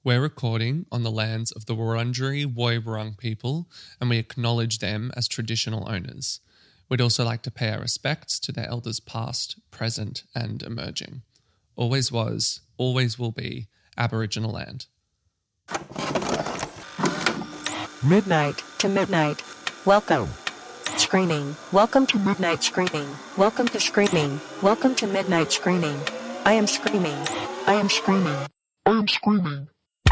We're recording on the lands of the Wurundjeri Woi-wurrung people, and we acknowledge them as traditional owners. We'd also like to pay our respects to their elders past, present, and emerging. Always was, always will be Aboriginal land. Midnight to midnight. Welcome. Screening. Welcome to midnight screening. Welcome to screening. Welcome to midnight screening. I am screaming. I am screaming. I am screaming.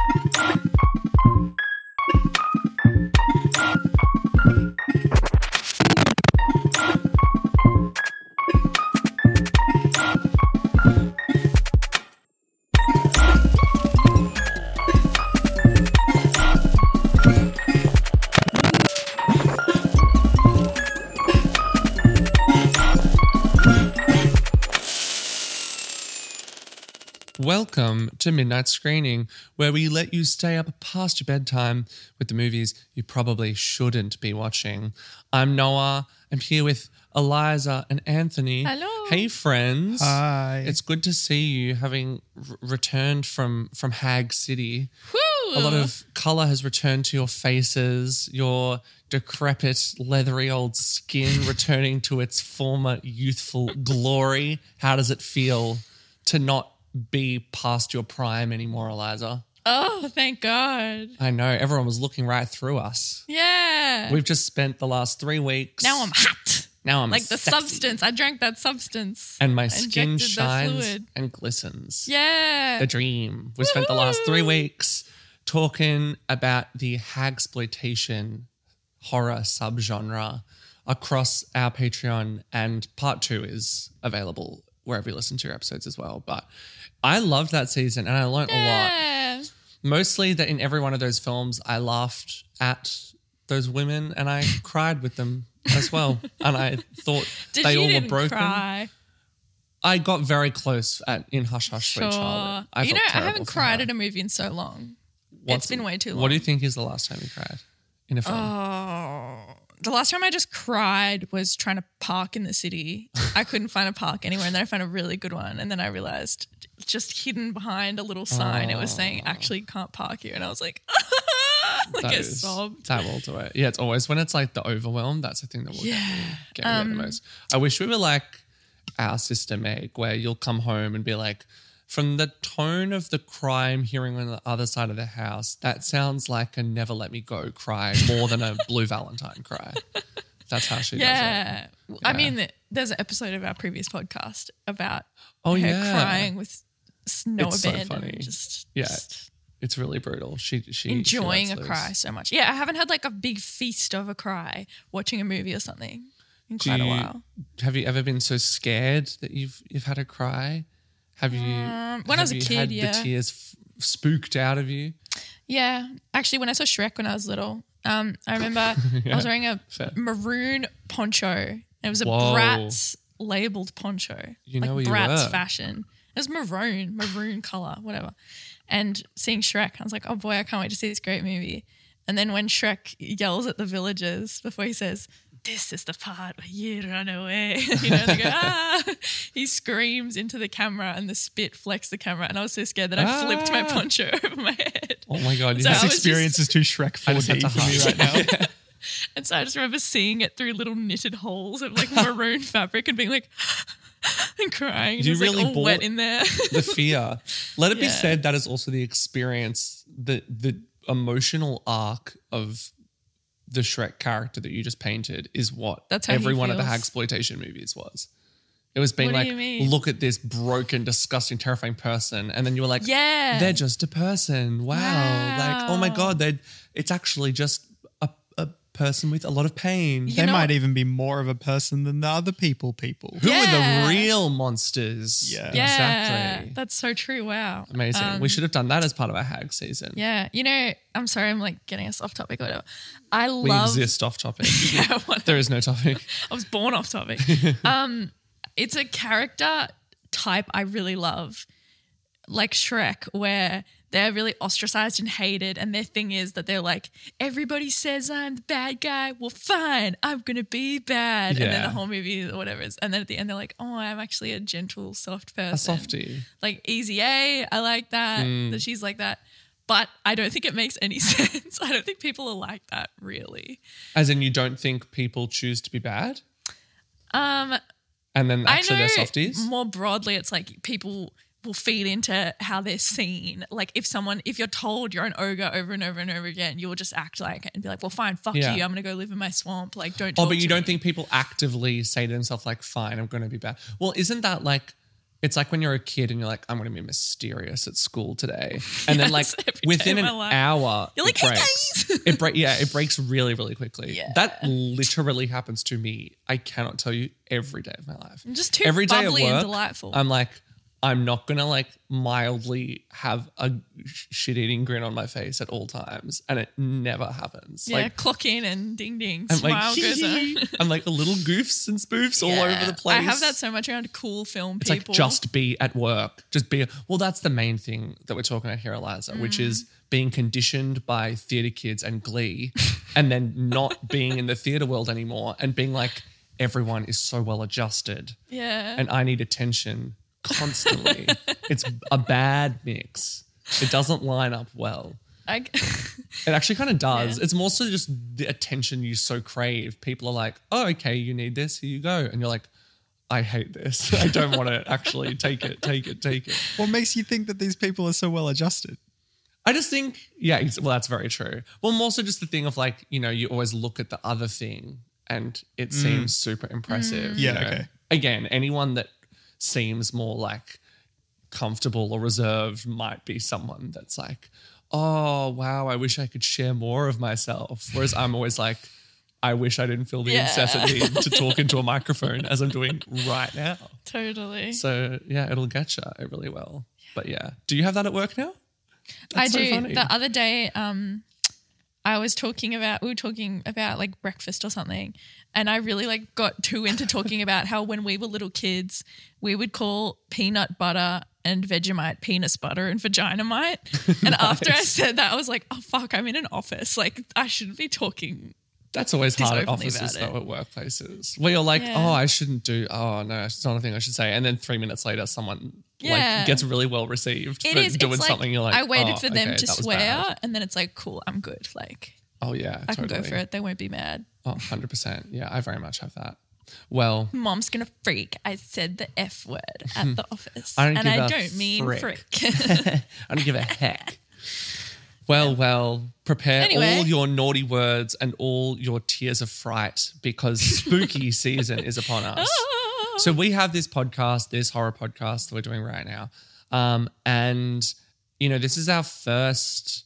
Welcome to Midnight Screening, where we let you stay up past your bedtime with the movies you probably shouldn't be watching. I'm Noah. I'm here with Eliza and Anthony. Hello. Hey, friends. Hi. It's good to see you having returned from Hag City. Woo! A lot of colour has returned to your faces, your decrepit, leathery old skin returning to its former youthful glory. How does it feel to not be past your prime anymore, Eliza? Oh, thank God. I know. Everyone was looking right through us. Yeah. We've just spent the last 3 weeks. Now I'm hot. Now I'm like the sexy. substance. I drank that substance. And my skin Injected the shines fluid. and glistens. Yeah. The dream. We spent the last 3 Woohoo! weeks talking about the hagsploitation horror subgenre across our Patreon, and part 2 is available wherever you listen to your episodes as well. But I loved that season and I learned a lot. Yeah. Mostly that in every one of those films, I laughed at those women and I cried with them as well. And I thought they all were broken. Cry? I got very close in Hush Hush Sweet Sure. Child. I I felt terrible haven't for cried her. at a movie in so long. What's- It's been way too long. What do you think is the last time you cried in a film? Oh, the last time I just cried was trying to park in the city. I couldn't find a park anywhere, and then I found a really good one, and then I realized just hidden behind a little sign, it was saying actually you can't park here, and I was like, like That a is- sob. That will do it. Yeah, it's always when it's like the overwhelm, that's the thing that will get me the most. I wish we were like our sister Meg, where you'll come home and be like, from the tone of the cry I'm hearing on the other side of the house, that sounds like a never let me go cry more than a Blue Valentine cry. That's how she does it. Yeah. I mean, there's an episode of our previous podcast about Oh, her yeah. crying with no It's so abandon. funny. Just It's really brutal. She enjoying lets a loose. cry so much. Yeah, I haven't had like a big feast of a cry watching a movie or something in quite a while. Have you ever been so scared that you've had a cry? Have you? when I was a have you kid, had yeah. the tears spooked out of you? Yeah. Actually, when I saw Shrek when I was little, I remember I was wearing a fair. maroon poncho. It was a Whoa. Bratz labeled poncho. You like know where you Bratz were. fashion. It was maroon color, whatever. And seeing Shrek, I was like, oh boy, I can't wait to see this great movie. And then when Shrek yells at the villagers before he says, this is the part where you run away. You know, they go, ah. He screams into the camera and the spit flecks the camera. And I was so scared that I flipped my poncho over my head. Oh my god! So Yes, I was Experience is too Shrek I just had 4D to for me hush. right now. And so I just remember seeing it through little knitted holes of like maroon fabric and being like, and crying. And You it was really like all wet bought in there. the fear. Let it be Yeah. said that is also the experience, the emotional arc of the Shrek character that you just painted is what That's how he every one of the feels. hagsploitation movies was. It was being What do like, you mean? look at this broken, disgusting, terrifying person, and then you were like, Yeah. they're just a person. Wow, like oh my Wow. god, it's actually just a person with a lot of pain. You They know- might even be more of a person than the other people. Who are Yeah. the real monsters? Yeah. Yeah, exactly. that's so true. Wow. Amazing. We should have done that as part of our hag season. Yeah. You know, I'm sorry, I'm like getting us off topic or whatever. I We love. exist off topic. Yeah, what- There is no topic. I was born off topic. It's a character type I really love, like Shrek, where they're really ostracized and hated, and their thing is that they're like, everybody says I'm the bad guy. Well, fine, I'm gonna be bad. And then Yeah. the whole movie, whatever it is, and then at the end they're like, oh, I'm actually a gentle, soft person, A softie. like Easy A. I like that. That she's like that. But I don't think it makes any sense. I don't think people are like that, really. As in, you don't think people choose to be bad? And then I actually know they're softies? more broadly, it's like people will feed into how they're seen. Like if you're told you're an ogre over and over and over again, you will just act like it and be like, well, fine, fuck Yeah. you. I'm going to go live in my swamp. Like, don't Oh, talk but you to don't me. think people actively say to themselves, like, fine, I'm going to be bad. Well, isn't that like, it's like when you're a kid and you're like, I'm going to be mysterious at school today. And then like Yes, every day within of an my life. hour, You're like, it "Hey, breaks. guys!" It breaks really, really quickly. Yeah. That literally happens to me. I cannot tell you every day of my life. I'm just too every day at bubbly and work, delightful. I'm like, I'm not going to like mildly have a shit-eating grin on my face at all times. And it never happens. Yeah, Like, clock in and ding ding, I'm smile like, goes on. I'm like a little goofs and spoofs all over the place. I have that so much around cool film It's people. like just be at work. Just be. Well, that's the main thing that we're talking about here, Eliza, which is being conditioned by theatre kids and Glee and then not being in the theatre world anymore and being like, everyone is so well adjusted yeah. and I need attention constantly. It's a bad mix. It doesn't line up well. It actually kind of does. Yeah. It's more so just the attention you so crave. People are like, oh, okay, you need this, here you go. And you're like, I hate this. I don't want to actually take it. What makes you think that these people are so well adjusted? I just think, yeah, well, that's very true. Well, more so just the thing of like, you know, you always look at the other thing and it seems super impressive. Yeah, you know? okay. Again, anyone that seems more like comfortable or reserved might be someone that's like, oh, wow, I wish I could share more of myself. Whereas I'm always like, I wish I didn't feel the incessant need to talk into a microphone as I'm doing right now. Totally. So, yeah, it'll get you. It really will. But, yeah. Do you have that at work now? That's I do. so funny. The other day, we were talking about like breakfast or something. And I really like got too into talking about how when we were little kids, we would call peanut butter and Vegemite penis butter and vaginamite. And after I said that, I was like, oh, fuck, I'm in an office. Like, I shouldn't be talking. That's always This hard at openly offices, about though, at workplaces. Where you're like, Yeah. oh, I shouldn't do, oh, no, it's not a thing I should say. And then 3 minutes later, someone Yeah. like gets really well received It for is. doing It's like, something. You're like, I waited oh, for them okay, to that was swear. bad. And then it's like, cool, I'm good. Like, Oh, yeah, I totally. can go for it. They won't be mad. Oh, 100%. Yeah, I very much have that. Well, Mom's going to freak. I said the F word at the office. I don't and give I a don't mean frick. frick. I don't give a heck. Well, prepare Anyway. all your naughty words and all your tears of fright because spooky season is upon us. So we have this podcast, this horror podcast that we're doing right now. And, you know, this is our first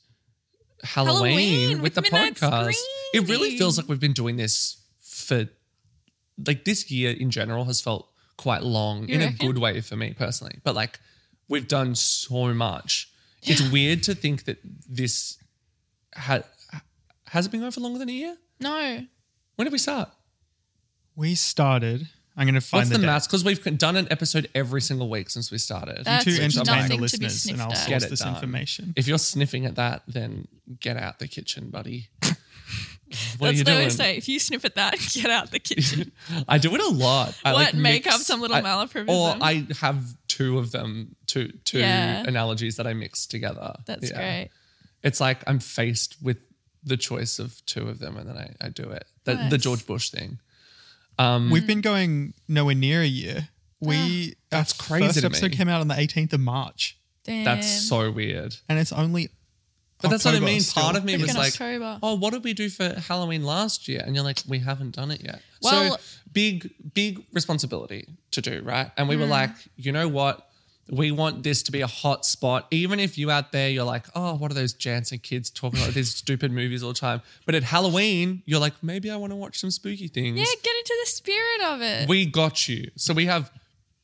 Halloween with the Midnight podcast. It really Screaming. feels like we've been doing this for, like, this year in general has felt quite long You in reckon? a good way for me personally. But, like, we've done so much. It's weird to think that this has it been going for longer than a year? No. When did we start? We started. I'm going to find What's the date. maths? Because we've done an episode every single week since we started. That's to nothing entertain the to be listeners, and I'll sniffed at. Get source it this done. information. If you're sniffing at that, then get out the kitchen, buddy. What are That's you what I doing? always say. If you sniff at that, get out the kitchen. I do it a lot. I What, like make mix- up some little Or malapropism? I have two of them, two Yeah. analogies that I mix together. That's Yeah. great. It's like I'm faced with the choice of two of them and then I do it. The Nice. George Bush thing. We've been going nowhere near a year. That's our crazy First to episode me. came out on the 18th of March, Damn. That's so weird. and it's only. But that's what I October mean. still. Part of me was Freaking like, October. oh, what did we do for Halloween last year? And you're like, we haven't done it yet. Well- so big responsibility to do, right? And we were like, you know what? We want this to be a hot spot. Even if you out there, you're like, oh, what are those Jansen kids talking about these stupid movies all the time? But at Halloween, you're like, maybe I want to watch some spooky things. Yeah, get into the spirit of it. We got you. So we have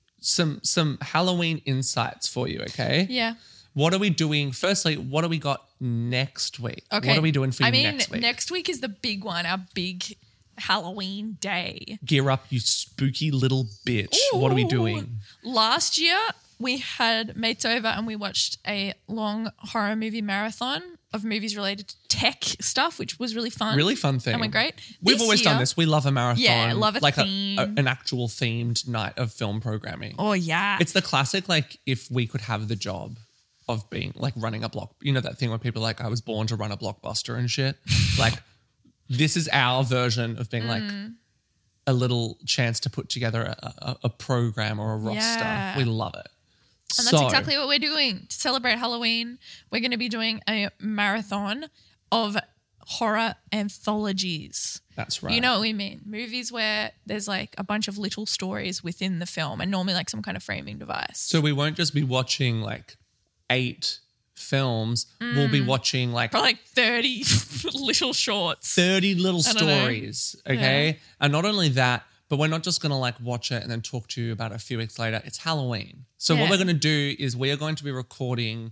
some Halloween insights for you, okay? yeah. What are we doing? Firstly, what do we got next week? Okay. What are we doing for you I mean, next week? next week is the big one, our big Halloween day. Gear up, you spooky little bitch. What are we Ooh. doing? Last year, we had mates over and we watched a long horror movie marathon of movies related to tech stuff, which was really fun. Really fun thing. And went great. We've This always done year- this. We love a marathon. Yeah, love a like theme. an actual themed night of film programming. Oh, yeah. It's the classic, like, if we could have the job, of being like running a block. You know that thing where people are like, I was born to run a Blockbuster and shit. Like this is our version of being like a little chance to put together a program or a roster. Yeah. We love it. And that's exactly what we're doing. To celebrate Halloween, we're going to be doing a marathon of horror anthologies. That's right. You know what we mean. Movies where there's like a bunch of little stories within the film and normally like some kind of framing device. So we won't just be watching like 8 films. We'll be watching like Probably like 30 little shorts. 30 little I don't know. stories. Okay. Yeah. And not only that, but we're not just going to like watch it and then talk to you about it a few weeks later. It's Halloween. So what Yeah. we're going to do is we are going to be recording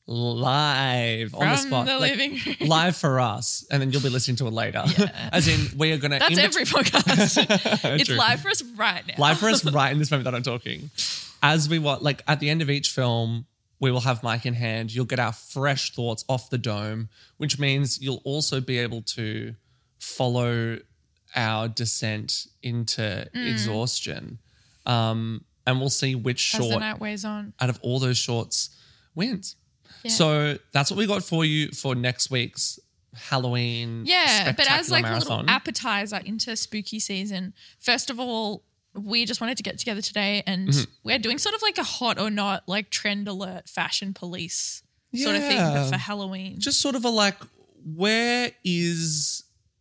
live on the From spot. the like, living room. live for us. And then you'll be listening to it later. As in we are going to. That's every podcast. It's True. live for us right now. Live for us right in this moment that I'm talking. As we watch, like at the end of each film, we will have mic in hand. You'll get our fresh thoughts off the dome, which means you'll also be able to follow our descent into exhaustion. And we'll see which As the short night wears on. out of all those shorts wins. Yeah. So that's what we got for you for next week's Halloween. Yeah, but as spectacular like a marathon. little appetizer into spooky season, first of all, we just wanted to get together today and we're doing sort of like a hot or not like trend alert fashion police sort of thing but Yeah. for Halloween. Just sort of a like, where is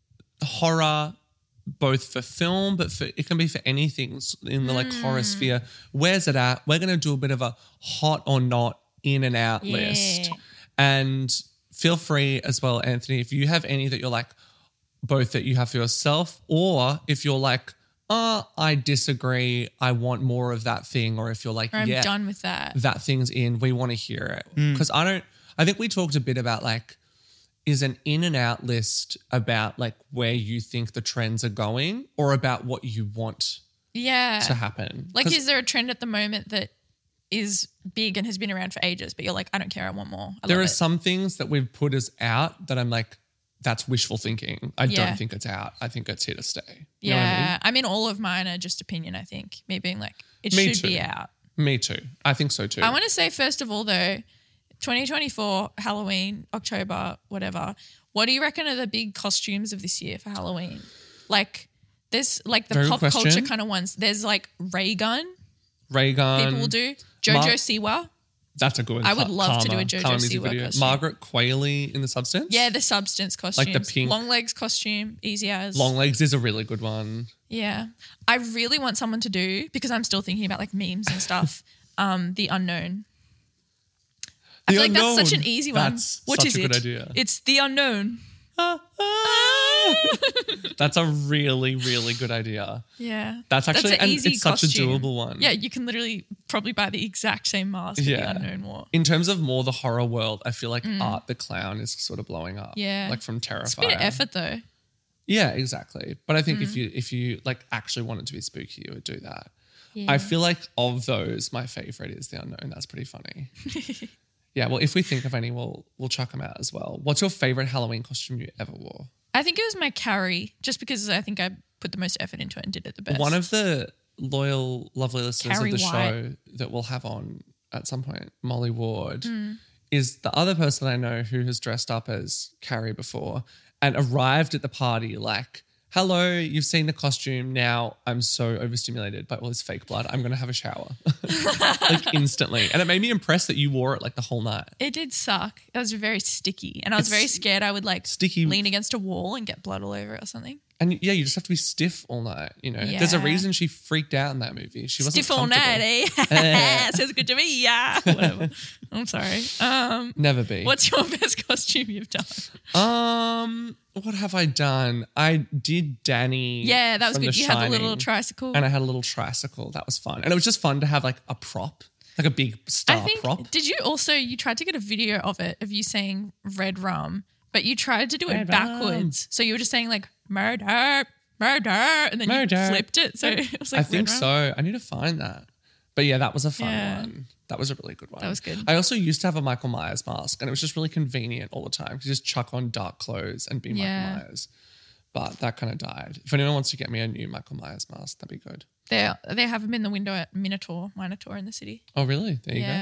horror both for film, but for it can be for anything in the like horror sphere. Where's it at? We're going to do a bit of a hot or not in and out list. And feel free as well, Anthony, if you have any that you're like, both that you have for yourself, or if you're like, I disagree, I want more of that thing, or if you're like, Or I'm yeah, done with that. that thing's in, we want to hear it. Because I think we talked a bit about like, is an in and out list about like where you think the trends are going or about what you want Yeah. to happen? Like 'Cause is there a trend at the moment that is big and has been around for ages, but you're like, I don't care, I want more. there love are it. some things that we've put as out that I'm like, that's wishful thinking. I Yeah. don't think it's out. I think it's here to stay. You know what I mean? Yeah. I mean, all of mine are just opinion, I think. Me being like, it Me should too. be out. Me too. I think so too. I want to say, first of all, though, 2024, Halloween, October, whatever. What do you reckon are the big costumes of this year for Halloween? Like, there's like the Very good pop question. culture kind of ones. There's like Ray Gun, Raygun. people will do. Jojo Siwa. That's a good one. I would love to do a Karma JoJo music Siwa video. costume. Margaret Qualley in the Substance. Yeah, the Substance costumes. pink- Long legs costume, easy as. Long Legs is a really good one. Yeah. I really want someone to do, because I'm still thinking about like memes and stuff, The Unknown. I The feel like that's such Unknown. an easy one. That's What such is a good it? idea. It's The Unknown. That's a really, really good idea. Yeah. That's actually, an and easy it's such a costume. doable one. Yeah, you can literally probably buy the exact same mask that Yeah. The Unknown wore. In terms of more the horror world, I feel like Art the Clown is sort of blowing up. Yeah. Like from Terrifier. It's a bit of effort though. Yeah, exactly. But I think if you like actually want it to be spooky, you would do that. Yeah. I feel like of those, my favorite is The Unknown. That's pretty funny. Yeah, well, if we think of any, we'll chuck them out as well. What's your favorite Halloween costume you ever wore? I think it was my Carrie, just because I think I put the most effort into it and did it the best. One of the loyal, lovely listeners Carrie of the White. show that we'll have on at some point, Molly Ward, is the other person I know who has dressed up as Carrie before and arrived at the party like, hello, you've seen the costume. Now I'm so overstimulated by all this fake blood. I'm going to have a shower. Like instantly. And it made me impressed that you wore it like the whole night. It did suck. It was very sticky. And I was very scared I would like sticky. lean against a wall and get blood all over it or something. And yeah, you just have to be stiff all night, you know. There's a Yeah. reason she freaked out in that movie. She wasn't Stiff all night, comfortable. eh? Sounds good to me, yeah. Whatever. I'm sorry. Never be. What's your best costume you've done? What have I done? I did Danny. Yeah, that was from good. The You had the little Shining, tricycle. and I had a little tricycle. That was fun, and it was just fun to have like a prop, like a big star I think, prop. did you also, you tried to get a video of it, of you saying red rum, but you tried to do it Red backwards. So you were just saying like murder, murder, and then Murder. you flipped it. So it was like I think red rum. so. I need to find that. But yeah, that was a fun Yeah. one. That was a really good one. That was good. I also used to have a Michael Myers mask, and it was just really convenient all the time. You just chuck on dark clothes and be Yeah. Michael Myers. But that kind of died. If anyone wants to get me a new Michael Myers mask, that'd be good. They have them in the window at Minotaur in the city. Oh, really? There you Yeah. go.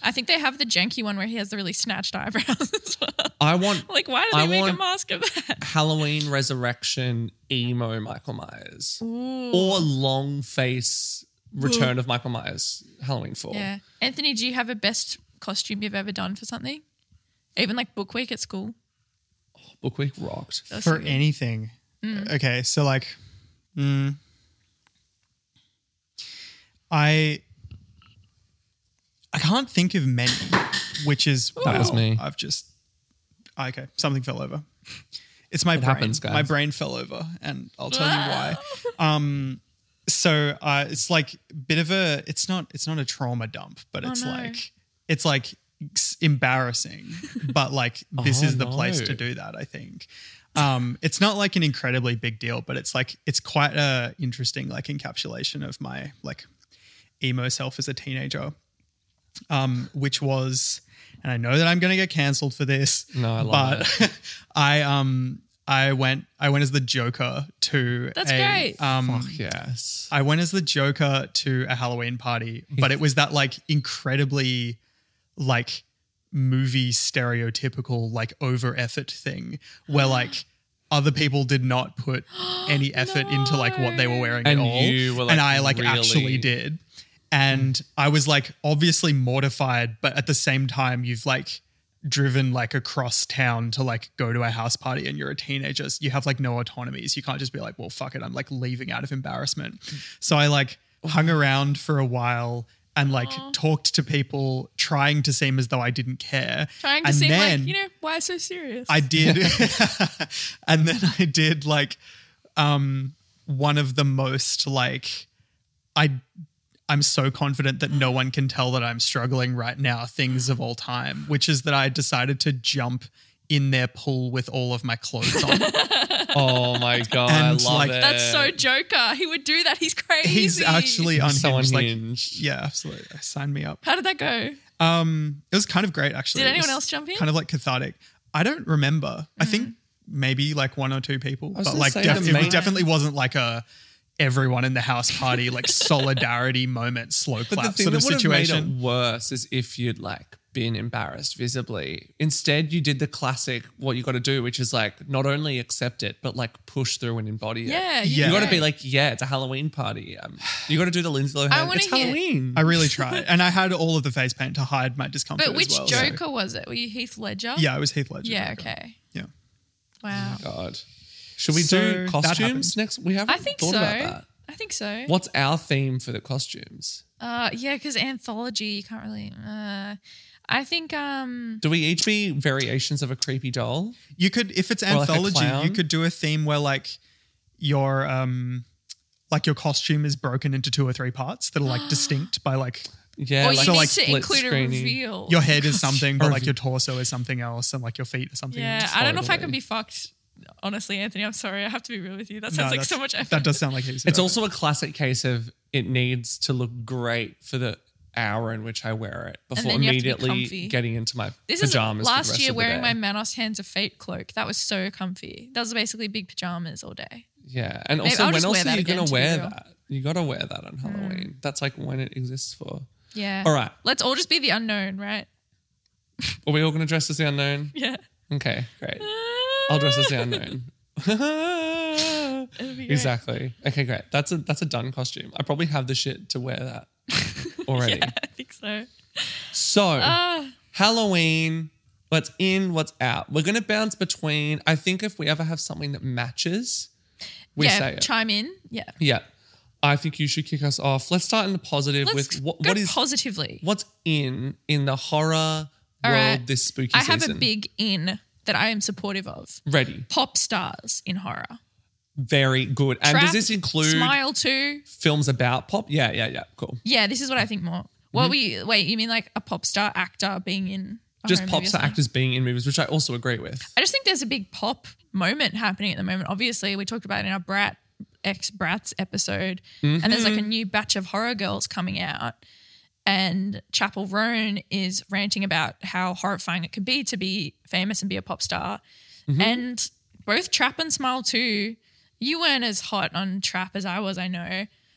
I think they have the janky one where he has the really snatched eyebrows as well. I want Like, why do they make a mask of that? Halloween Resurrection emo Michael Myers or long face Return of Michael Myers Halloween 4. Yeah. Anthony, do you have a best costume you've ever done for something? Even like book week at school? Book Week rocked. That's For so good. anything. Okay, so like, I can't think of many, which is That was me. I've just okay. Something fell over. It's my brain. happens, guys. My brain fell over, and I'll tell you why. So it's like a bit of a. It's not a trauma dump, but it's like embarrassing. But like this is the place to do that. I think. It's not like an incredibly big deal, but it's quite a interesting like encapsulation of my like emo self as a teenager, which was, and I know that I'm going to get cancelled for this. No, I love it. I went as the Joker to That's great. Fuck yes. I went as the Joker to a Halloween party, but it was that like incredibly like movie stereotypical like over effort thing where like other people did not put any effort into like what they were wearing And at all. you were, like, and I like really- actually did. And I was like obviously mortified, but at the same time you've like driven like across town to like go to a house party and you're a teenager. So you have like no autonomies. You can't just be like, well, fuck it. I'm like leaving out of embarrassment. So I like hung around for a while and like talked to people trying to seem as though I didn't care. Trying to and seem then like, why so serious? I did. And then I did like one of the most like I'm so confident that no one can tell that I'm struggling right now things of all time, which is that I decided to jump in their pool with all of my clothes on. Oh my God, And, I love like, it. That's so Joker. He would do that. He's crazy. He's actually unhinged. so Like, unhinged. yeah, absolutely. Sign me up. How did that go? It was kind of great, actually. Did It anyone was else jump in? Kind of like cathartic. I don't remember. I think maybe like one or two people, was but gonna like say the it main- definitely wasn't like a everyone in the house party like solidarity moment slow But the clap thing sort of that would have made situation. it worse is if you'd like been embarrassed visibly. Instead, you did the classic what you got to do, which is like not only accept it, but like push through and embody it. Yeah. Yeah. You got to be like, yeah, it's a Halloween party. You got to do the Lindsay Lohan. I wanna It's hear- Halloween. I really tried, and I had all of the face paint to hide my discomfort. But which as well, so- Joker was it? Were you Heath Ledger? Yeah, it was Heath Ledger. Yeah, Joker. okay. Yeah. Wow. God, should we So do that costumes happened. next? We haven't I think thought so. about that. I think so. What's our theme for the costumes? Yeah, because anthology, you can't really. I think. Do we each be variations of a creepy doll? You could, if it's Or like a anthology, clown? you could do a theme where like your costume is broken into 2 or 3 parts that are like distinct by like Yeah, Or you so, need like, to split include a screening. reveal. your head is something, but Or like if- your torso is something else, and like your feet are something Yeah, else. I don't know if I can Totally. be fucked. Honestly, Anthony, I'm sorry. I have to be real with you. That No, sounds like that's- so much effort. That does sound like he's. It's also a classic case of it needs to look great for the hour in which I wear it before then you have to be immediately comfy. getting into my This is pajamas. for the last rest year of the wearing day. my Manos Hands of Fate cloak. That was so comfy. That was basically big pajamas all day. Yeah, and Maybe also I'll when just else wear are that you again, going to to be wear real. that? You got to wear that on Halloween. That's like when it exists for. Yeah. All right. Let's all just be the unknown, right? Are we all going to dress as the unknown? Yeah. Okay, great. I'll dress as the unknown. It'll be great. Exactly. Okay, great. That's a done costume. I probably have the shit to wear that already. Yeah, I think so. So Halloween, what's in, what's out. We're going to bounce between. I think if we ever have something that matches, we yeah, say it. chime in. Yeah. Yeah. I think you should kick us off. Let's start in the positive Let's with go what is positively. what's in the horror All world right. this spooky I season. have a big in that I am supportive of. Ready. Pop stars in horror. Very good. And Trap, does this include Smile 2? films about pop? Yeah. Cool. Yeah, this is what I think more. What wait, you mean like a pop star actor being in a Just horror pop movie or star something? actors being in movies, which I also agree with. I just think there's a big pop moment happening at the moment. Obviously, we talked about it in our ex-Brats episode, and there's like a new batch of horror girls coming out, and Chapel Roan is ranting about how horrifying it could be to be famous and be a pop star. And both Trap and Smile 2, you weren't as hot on Trap as I was, I know,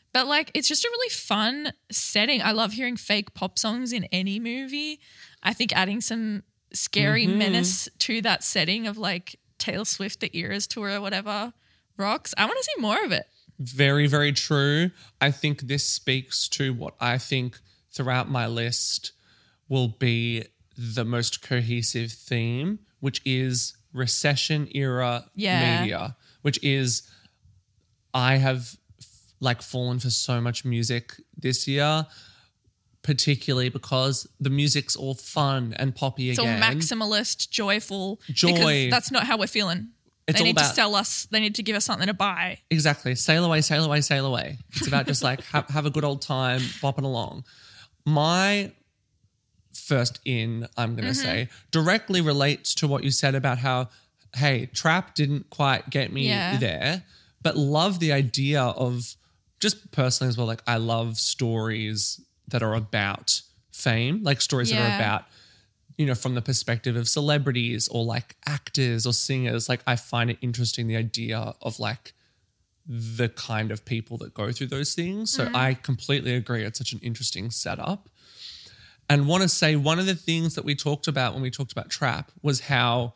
But like, it's just a really fun setting. I love hearing fake pop songs in any movie. I think adding some scary menace to that setting of like Taylor Swift, the Eras tour or whatever rocks. I want to see more of it. Very, very true. I think this speaks to what I think throughout my list will be the most cohesive theme, which is recession era media, which is I have like fallen for so much music this year, particularly because the music's all fun and poppy it's again. It's all maximalist, joyful. Joy. Because that's not how we're feeling. It's they all need about, to sell us. They need to give us something to buy. Exactly. Sail away, sail away, sail away. It's about just like have a good old time, bopping along. My first I'm going to say, directly relates to what you said about how, hey, trap didn't quite get me there, but love the idea of just personally as well. Like I love stories that are about fame, like stories that are about, you know, from the perspective of celebrities or like actors or singers. Like I find it interesting, the idea of like the kind of people that go through those things. So I completely agree. It's such an interesting setup. And want to say one of the things that we talked about when we talked about Trap was how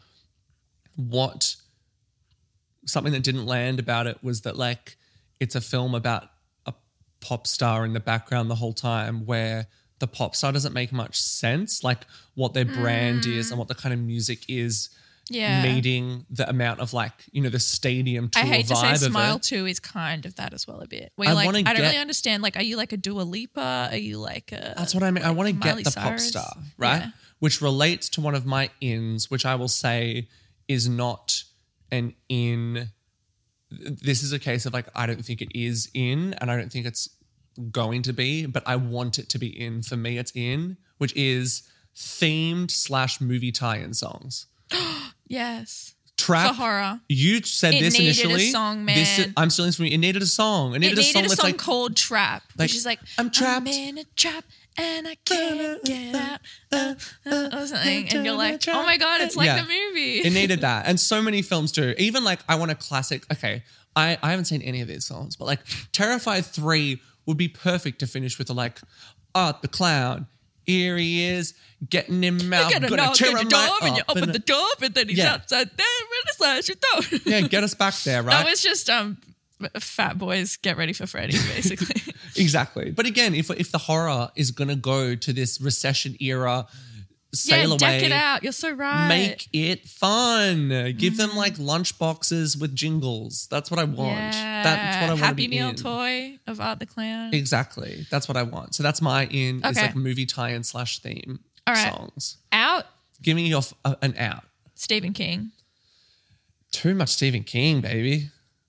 something that didn't land about it was that like it's a film about a pop star in the background the whole time where the pop star doesn't make much sense, like what their brand is and what the kind of music is meeting the amount of like, you know, the stadium tour vibe of it. I hate to say Smile 2 is kind of that as well a bit. Where you're like, I don't really understand. Like, are you like a Dua Lipa? Are you like a... That's what I mean. I want to get Miley the Cyrus? pop star, right? Yeah. Which relates to one of my ins, which I will say is not an in. This is a case of like, I don't think it is in and I don't think it's going to be, but I want it to be in. For me, it's in, which is themed / movie tie-in songs. Yes. Trap. For horror. You said It this needed initially. a song, man. I'm stealing this from you. It needed a song. It needed a song that's like called Trap, which is like, I'm trapped. I'm in a trap and I can't get out or something. And you're like, oh my God, it's like the movie. It needed that. And so many films do. Even like I want a classic. Okay, I haven't seen any of these songs, but like Terrified 3 would be perfect to finish with like Art the Clown. Here he is, getting him out. Gonna knock on your door and you open the door, and then he's outside there and he slash your door. Yeah, get us back there, right? That was just Fat Boys Get Ready for Freddy, basically. Exactly. But again, if the horror is going to go to this recession era, sail away. Deck it out. You're so right. Make it fun. Give them like lunch boxes with jingles. That's what I want. Yeah. That's what I want to Happy be Meal in. toy of Art the Clown. Exactly. That's what I want. So that's my in. Is Okay. like movie tie-in / theme All right. songs. Out. Give me an out. Stephen King. Too much Stephen King, baby.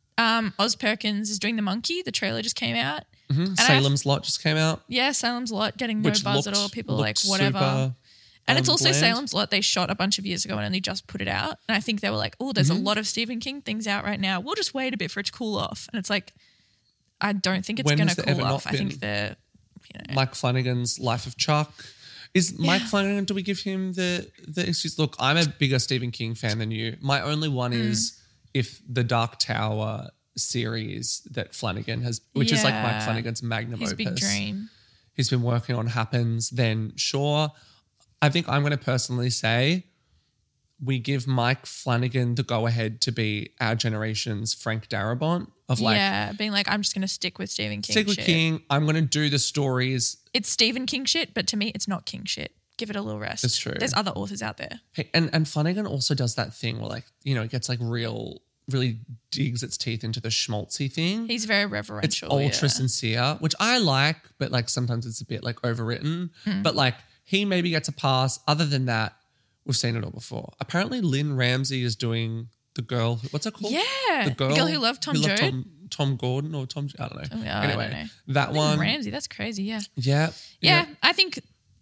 Oz Perkins is doing The Monkey. The trailer just came out. And Salem's Lot just came out. Yeah, Salem's Lot getting no Which buzz at all. People are like, whatever. Super, and it's also bland. Salem's Lot. They shot a bunch of years ago and only just put it out. And I think they were like, oh, there's a lot of Stephen King things out right now. We'll just wait a bit for it to cool off. And it's like, I don't think it's When going has to there cool ever off. not I think been? they're, Mike Flanagan's Life of Chuck. Is Mike Flanagan, do we give him the excuse? Look, I'm a bigger Stephen King fan than you. My only one is if the Dark Tower series that Flanagan has, which is like Mike Flanagan's magnum his opus. big dream. He's been working on happens, then sure. I think I'm going to personally say we give Mike Flanagan the go-ahead to be our generation's Frank Darabont of like, being like, I'm just going to stick with Stephen King stick with shit. King. I'm going to do the stories. It's Stephen King shit, but to me, it's not King shit. Give it a little rest. It's true. There's other authors out there. Hey, and Flanagan also does that thing where like, you know, it gets like really digs its teeth into the schmaltzy thing. He's very It's reverential. ultra sincere, which I like, but like sometimes it's a bit like overwritten. But like he maybe gets a pass. Other than that, we've seen it all before. Apparently Lynn Ramsey is doing The Girl. What's it called? Yeah. The Girl Who Loved Tom Joad. Tom Gordon or Tom, I don't know. I Anyway, don't know. that one. Ramsey, that's crazy. Yeah. Yeah. I think,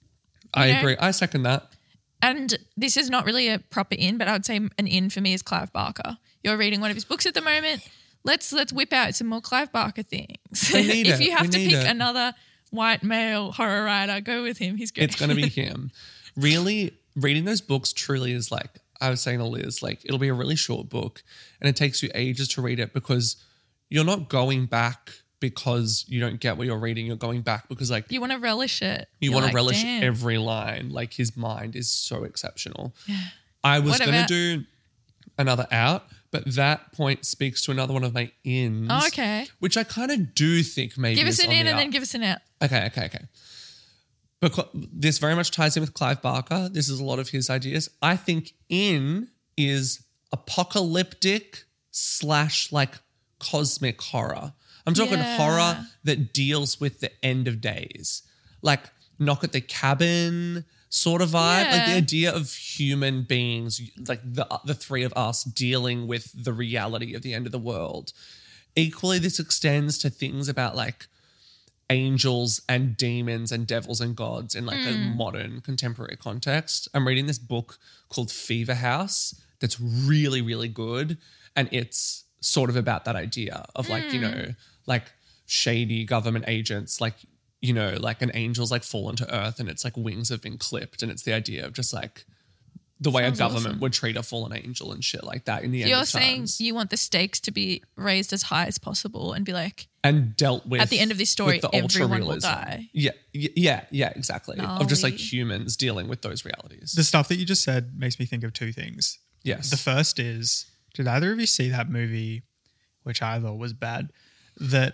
I know, agree. I second that. and this is not really a proper in, but I would say an in for me is Clive Barker. You're reading one of his books at the moment. Let's whip out some more Clive Barker things. We need if it. you have We to need pick it. another white male horror writer, go with him. He's great. It's going to be him. Really, reading those books truly is like, I was saying to Liz, like it'll be a really short book and it takes you ages to read it because you're not going back because you don't get what you're reading, you're going back because like You want to relish it. you You're want to like, relish "Damn." every line. Like his mind is so exceptional. I was What going to about- do another out, but that point speaks to another one of my ins. Oh, okay. Which I kind of do think maybe Give us is an on in the and up. then give us an out. Okay. Because this very much ties in with Clive Barker. This is a lot of his ideas. I think in is apocalyptic / like cosmic horror. I'm talking Yeah. horror that deals with the end of days. Like Knock at the Cabin sort of vibe. Like the Yeah. idea of human beings, like the three of us dealing with the reality of the end of the world. Equally, this extends to things about like angels and demons and devils and gods in like a modern contemporary context. I'm reading this book called Fever House that's really, really good. And it's sort of about that idea of like, you know, like shady government agents, like, you know, like an angel's like fallen to earth and it's like wings have been clipped. And it's the idea of just like the way Sounds a government awesome. would treat a fallen angel and shit like that in the end You're of saying times. you want the stakes to be raised as high as possible and be like, And dealt with at the end of this story, with the everyone will ultra-realism. die. Yeah, exactly. Of just like Gnarly. humans dealing with those realities. The stuff that you just said makes me think of two things. Yes. The first is, did either of you see that movie, which I thought was bad, that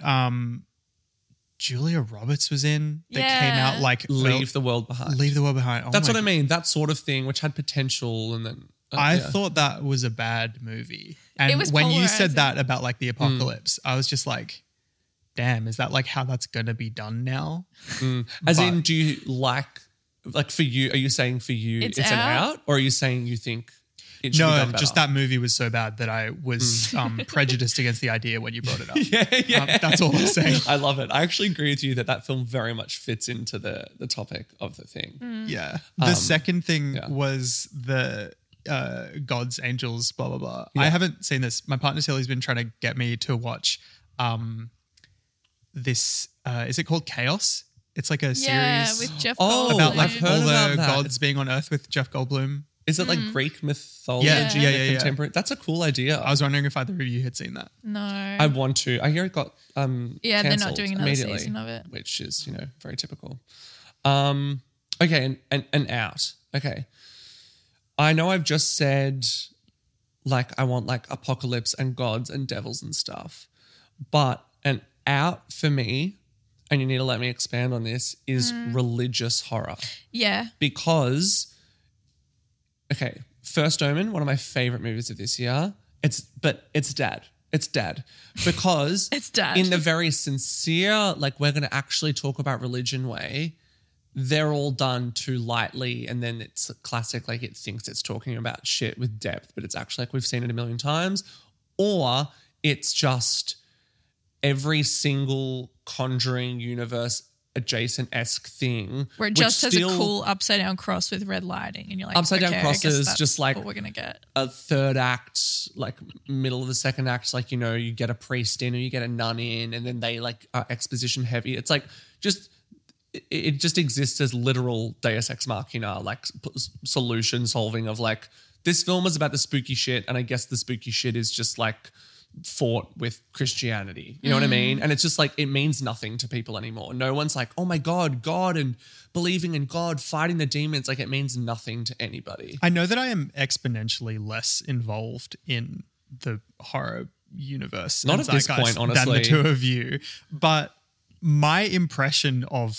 Julia Roberts was in that came Yeah. out like Leave the world behind. Leave the World Behind. Oh That's my what I mean. That sort of thing, which had potential, and then I yeah. thought that was a bad movie. And was when you polarizing. said that about like the apocalypse, I was just like, damn, is that like how that's going to be done now? As but- in, do you like for you? Are you saying for you It's it's an out? out, or are you saying you think it should be No, done better? just that movie was so bad that I was prejudiced against the idea when you brought it up. Yeah. That's all I'm saying. I love it. I actually agree with you that film very much fits into the topic of the thing. Yeah. The second thing yeah. was the gods, angels, blah, blah, blah. I haven't seen this. My partner Tilly's been trying to get me to watch this. Is it called Chaos? It's like a Yeah, series with Jeff Oh, Goldblum. about like I've heard all about the that. gods being on Earth with Jeff Goldblum. Is it like Greek mythology? Yeah, yeah. Contemporary. That's a cool idea. I was wondering if either of you had seen that. No. I want to. I hear it got Yeah, they're not cancelled doing another immediately, season of it. which is very typical. Okay, and out. Okay, I know I've just said like I want like apocalypse and gods and devils and stuff, but an out for me, and you need to let me expand on this, is religious horror. Yeah. Because, okay, First Omen, one of my favorite movies of this year. It's dad. It's dad. Because It's dad. in the very sincere, like we're going to actually talk about religion way, they're all done too lightly. And then it's classic, like it thinks it's talking about shit with depth, but it's actually like we've seen it a million times. Or it's just every single Conjuring universe adjacent-esque thing. Where it which just has a still- cool upside down cross with red lighting. And you're like, Upside down okay, I guess crosses, that's just like- what we're going to get. a third act, like middle of the second act, like, you know, you get a priest in or you get a nun in and then they like are exposition heavy. It's like just, it just exists as literal Deus Ex Machina, like solution solving of like, this film is about the spooky shit and I guess the spooky shit is just like fought with Christianity. You know what I mean? And it's just like, it means nothing to people anymore. No one's like, oh my God, God and believing in God, fighting the demons. Like it means nothing to anybody. I know that I am exponentially less involved in the horror universe. Not and at this zeitgeist point, than the honestly. two of you. But my impression of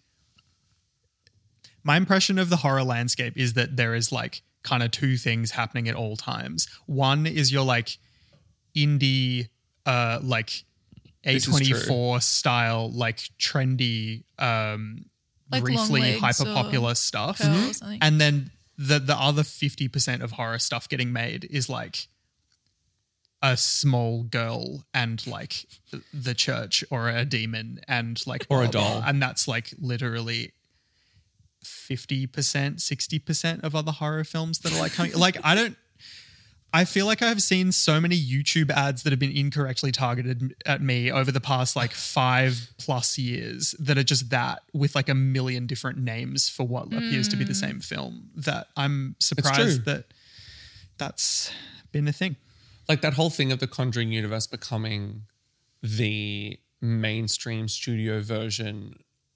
the horror landscape is that there is like kind of two things happening at all times. One is your like indie, like This is true. A24 style, like trendy, Like briefly Long Legs hyper popular or stuff. Pearl or something. And then the other 50% of horror stuff getting made is like a small girl and like the church or a demon and like Or a blah, blah. doll. And that's like literally 50%, 60% of other horror films that are like coming. Like I feel like I've seen so many YouTube ads that have been incorrectly targeted at me over the past like 5+ years that are just that with like a million different names for what appears to be the same film, that I'm surprised true. that that's been a thing. Like that whole thing of the Conjuring universe becoming the mainstream studio version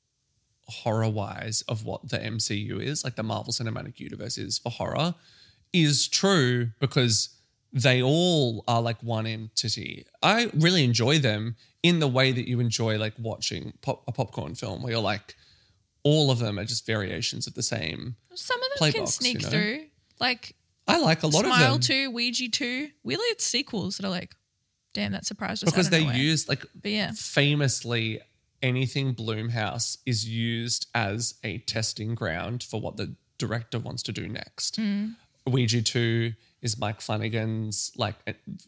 horror-wise of what the MCU is, like the Marvel Cinematic Universe is for horror, is true because they all are like one entity. I really enjoy them in the way that you enjoy like watching a popcorn film where you're like, all of them are just variations of the same. Some of them can playbox, sneak you know? through. Like I like a lot of Smile them 2, Ouija 2. Weirdly, it's sequels that are like, damn, that surprised us. because I don't they know where. use like But yeah. famously anything Blumhouse is used as a testing ground for what the director wants to do next. Ouija 2 is Mike Flanagan's like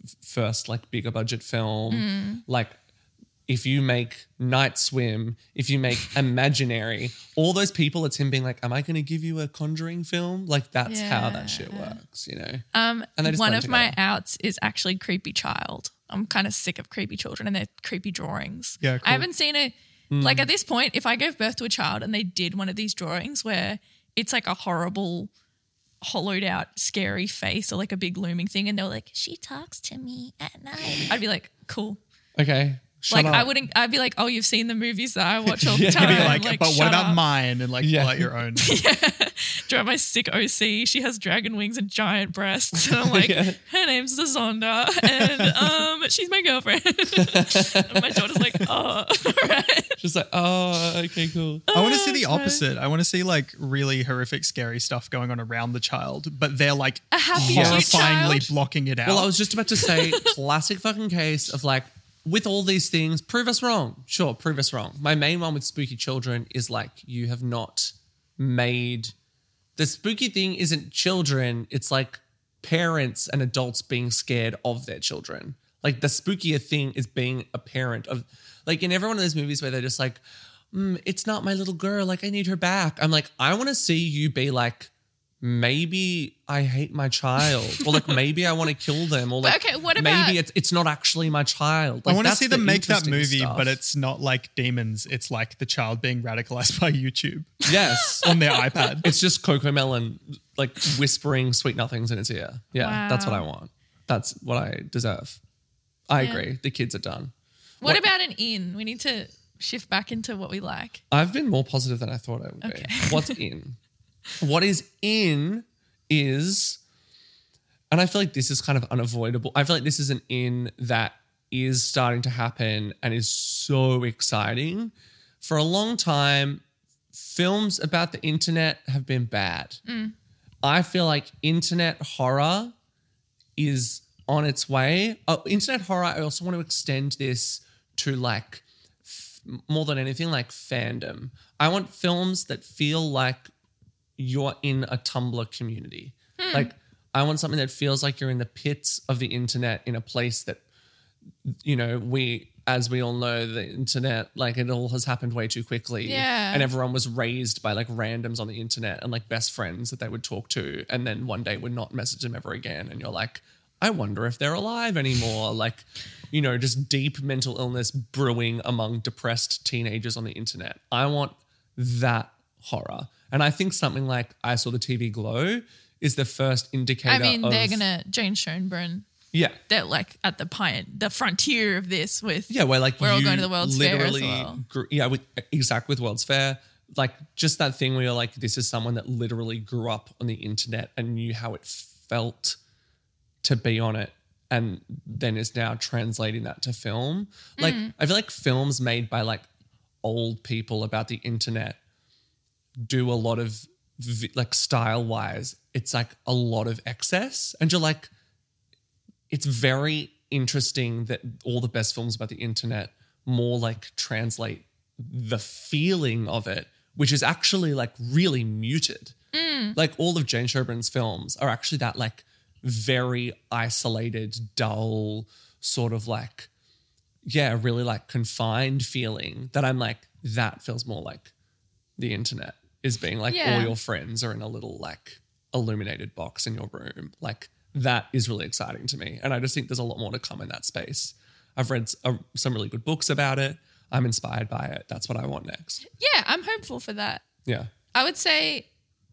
first like bigger budget film. Like if you make Night Swim, if you make Imaginary, all those people, it's him being like, am I going to give you a Conjuring film? Like that's how that shit works, you know? And they just One blend of my together. outs is actually Creepy Child. I'm kind of sick of creepy children and their creepy drawings. Yeah, cool. I haven't seen it. Like at this point, if I gave birth to a child and they did one of these drawings where it's like a horrible, hollowed out, scary face or like a big looming thing, and they're like, she talks to me at night, I'd be like, cool. Okay. Shut Like up. I wouldn't. I'd be like, oh, you've seen the movies that I watch all the Yeah. time. You'd be like, but what shut about up. mine? And like Yeah. pull out your own. Drive my sick OC. She has dragon wings and giant breasts. And I'm like, Yeah. her name's Zonda, and she's my girlfriend. And my daughter's like, oh, right. Just like, oh, okay, cool. I want to see the opposite. I want to see like really horrific, scary stuff going on around the child, but they're like A happy, cute horrifyingly child. blocking it out. Well, I was just about to say, classic fucking case of like, with all these things, prove us wrong. Sure, prove us wrong. My main one with spooky children is like, you have not made... The spooky thing isn't children. It's like parents and adults being scared of their children. Like the spookier thing is being a parent of... Like in every one of those movies where they're just like, it's not my little girl. Like I need her back. I'm like, I want to see you be like, maybe I hate my child, or like maybe I want to kill them, or like Okay, what about- maybe it's not actually my child. I Like, want to that's see the them make that interesting movie, stuff. but it's not like Demons. It's like the child being radicalized by YouTube yes, on their iPad. it's just Coco Melon like whispering sweet nothings in its ear. Yeah, that's what I Wow. want. That's what I deserve. I Yeah. agree. The kids are done. What about an in? We need to shift back into what we like. I've been more positive than I thought I would Okay. be. What's in? What is in is, and I feel like this is kind of unavoidable. I feel like this is an in that is starting to happen and is so exciting. For a long time, films about the internet have been bad. I feel like internet horror is on its way. Internet horror, I also want to extend this to like more than anything, like fandom. I want films that feel like you're in a Tumblr community. Like I want something that feels like you're in the pits of the internet in a place that, you know, as we all know, the internet, like it all has happened way too quickly. Yeah. And everyone was raised by like randoms on the internet and like best friends that they would talk to. And then one day would not message them ever again. And you're like, I wonder if they're alive anymore. Like, you know, just deep mental illness brewing among depressed teenagers on the internet. I want that horror. And I think something like I Saw the TV Glow is the first indicator I mean, of... they're gonna Jane Schoenbrunn. Yeah. They're like at the frontier of this with Yeah, where like we're all you going to the World's Fair as literally well. with World's Fair. Like just that thing where you're like, this is someone that literally grew up on the internet and knew how it felt to be on it, and then is now translating that to film. Like I feel like films made by like old people about the internet do a lot of like style wise, it's like a lot of excess, and you're like, it's very interesting that all the best films about the internet more like translate the feeling of it, which is actually like really muted. Like all of Jane Schoenbrunn's films are actually that like very isolated, dull, sort of like, yeah, really like confined feeling that I'm like, that feels more like the internet is being like Yeah. all your friends are in a little like illuminated box in your room. Like that is really exciting to me. And I just think there's a lot more to come in that space. I've read some really good books about it. I'm inspired by it. That's what I want next. Yeah, I'm hopeful for that. Yeah. I would say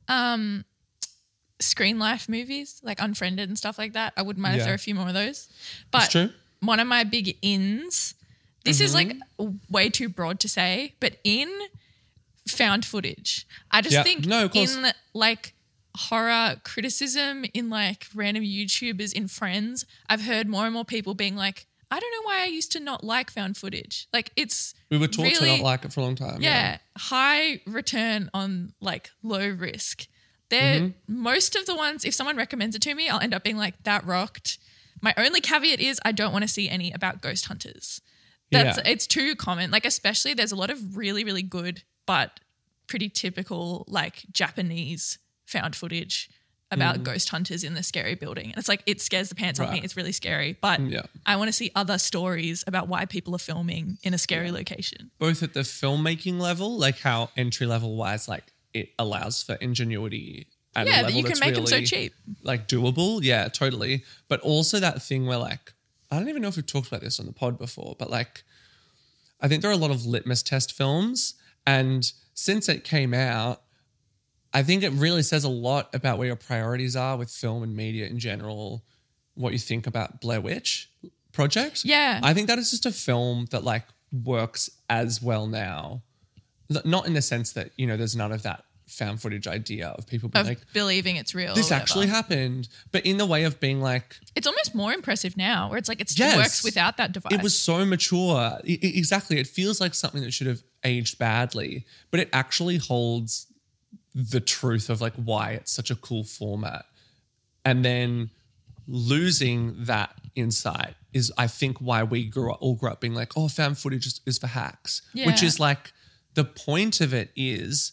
screen life movies, like Unfriended and stuff like that. I wouldn't mind if Yeah. there are a few more of those. But It's true. one of my big ins This is like way too broad to say, but in found footage, I just think No, of course. in like horror criticism, in like random YouTubers, in Friends, I've heard more and more people being like, I don't know why I used to not like found footage. Like it's We were taught to really, not like it for a long time. yeah, high return on like low risk. They're most of the ones, if someone recommends it to me, I'll end up being like, that rocked. My only caveat is I don't want to see any about ghost hunters. It's too common. Like especially there's a lot of really, really good but pretty typical like Japanese found footage about ghost hunters in the scary building. And it's like it scares the pants off me. It's really scary. But I want to see other stories about why people are filming in a scary location. Both at the filmmaking level, like how entry level wise, like it allows for ingenuity at a level that you can that's make them so really, cheap. like doable. Yeah, totally. But also that thing where like, I don't even know if we've talked about this on the pod before, but like, I think there are a lot of litmus test films. And since it came out, I think it really says a lot about where your priorities are with film and media in general, what you think about Blair Witch Project. Yeah. I think that is just a film that like works as well now. Not in the sense that, you know, there's none of that found footage idea of people being Of like, believing it's real. this or whatever. actually happened. But in the way of being like, It's almost more impressive now where it's like it Yes. works without that device. it was so mature. Exactly. It feels like something that should have aged badly, but it actually holds the truth of like why it's such a cool format. And then losing that insight is, I think, why we all grew up being like, oh, found footage is for hacks, which Yeah. is like the point of it is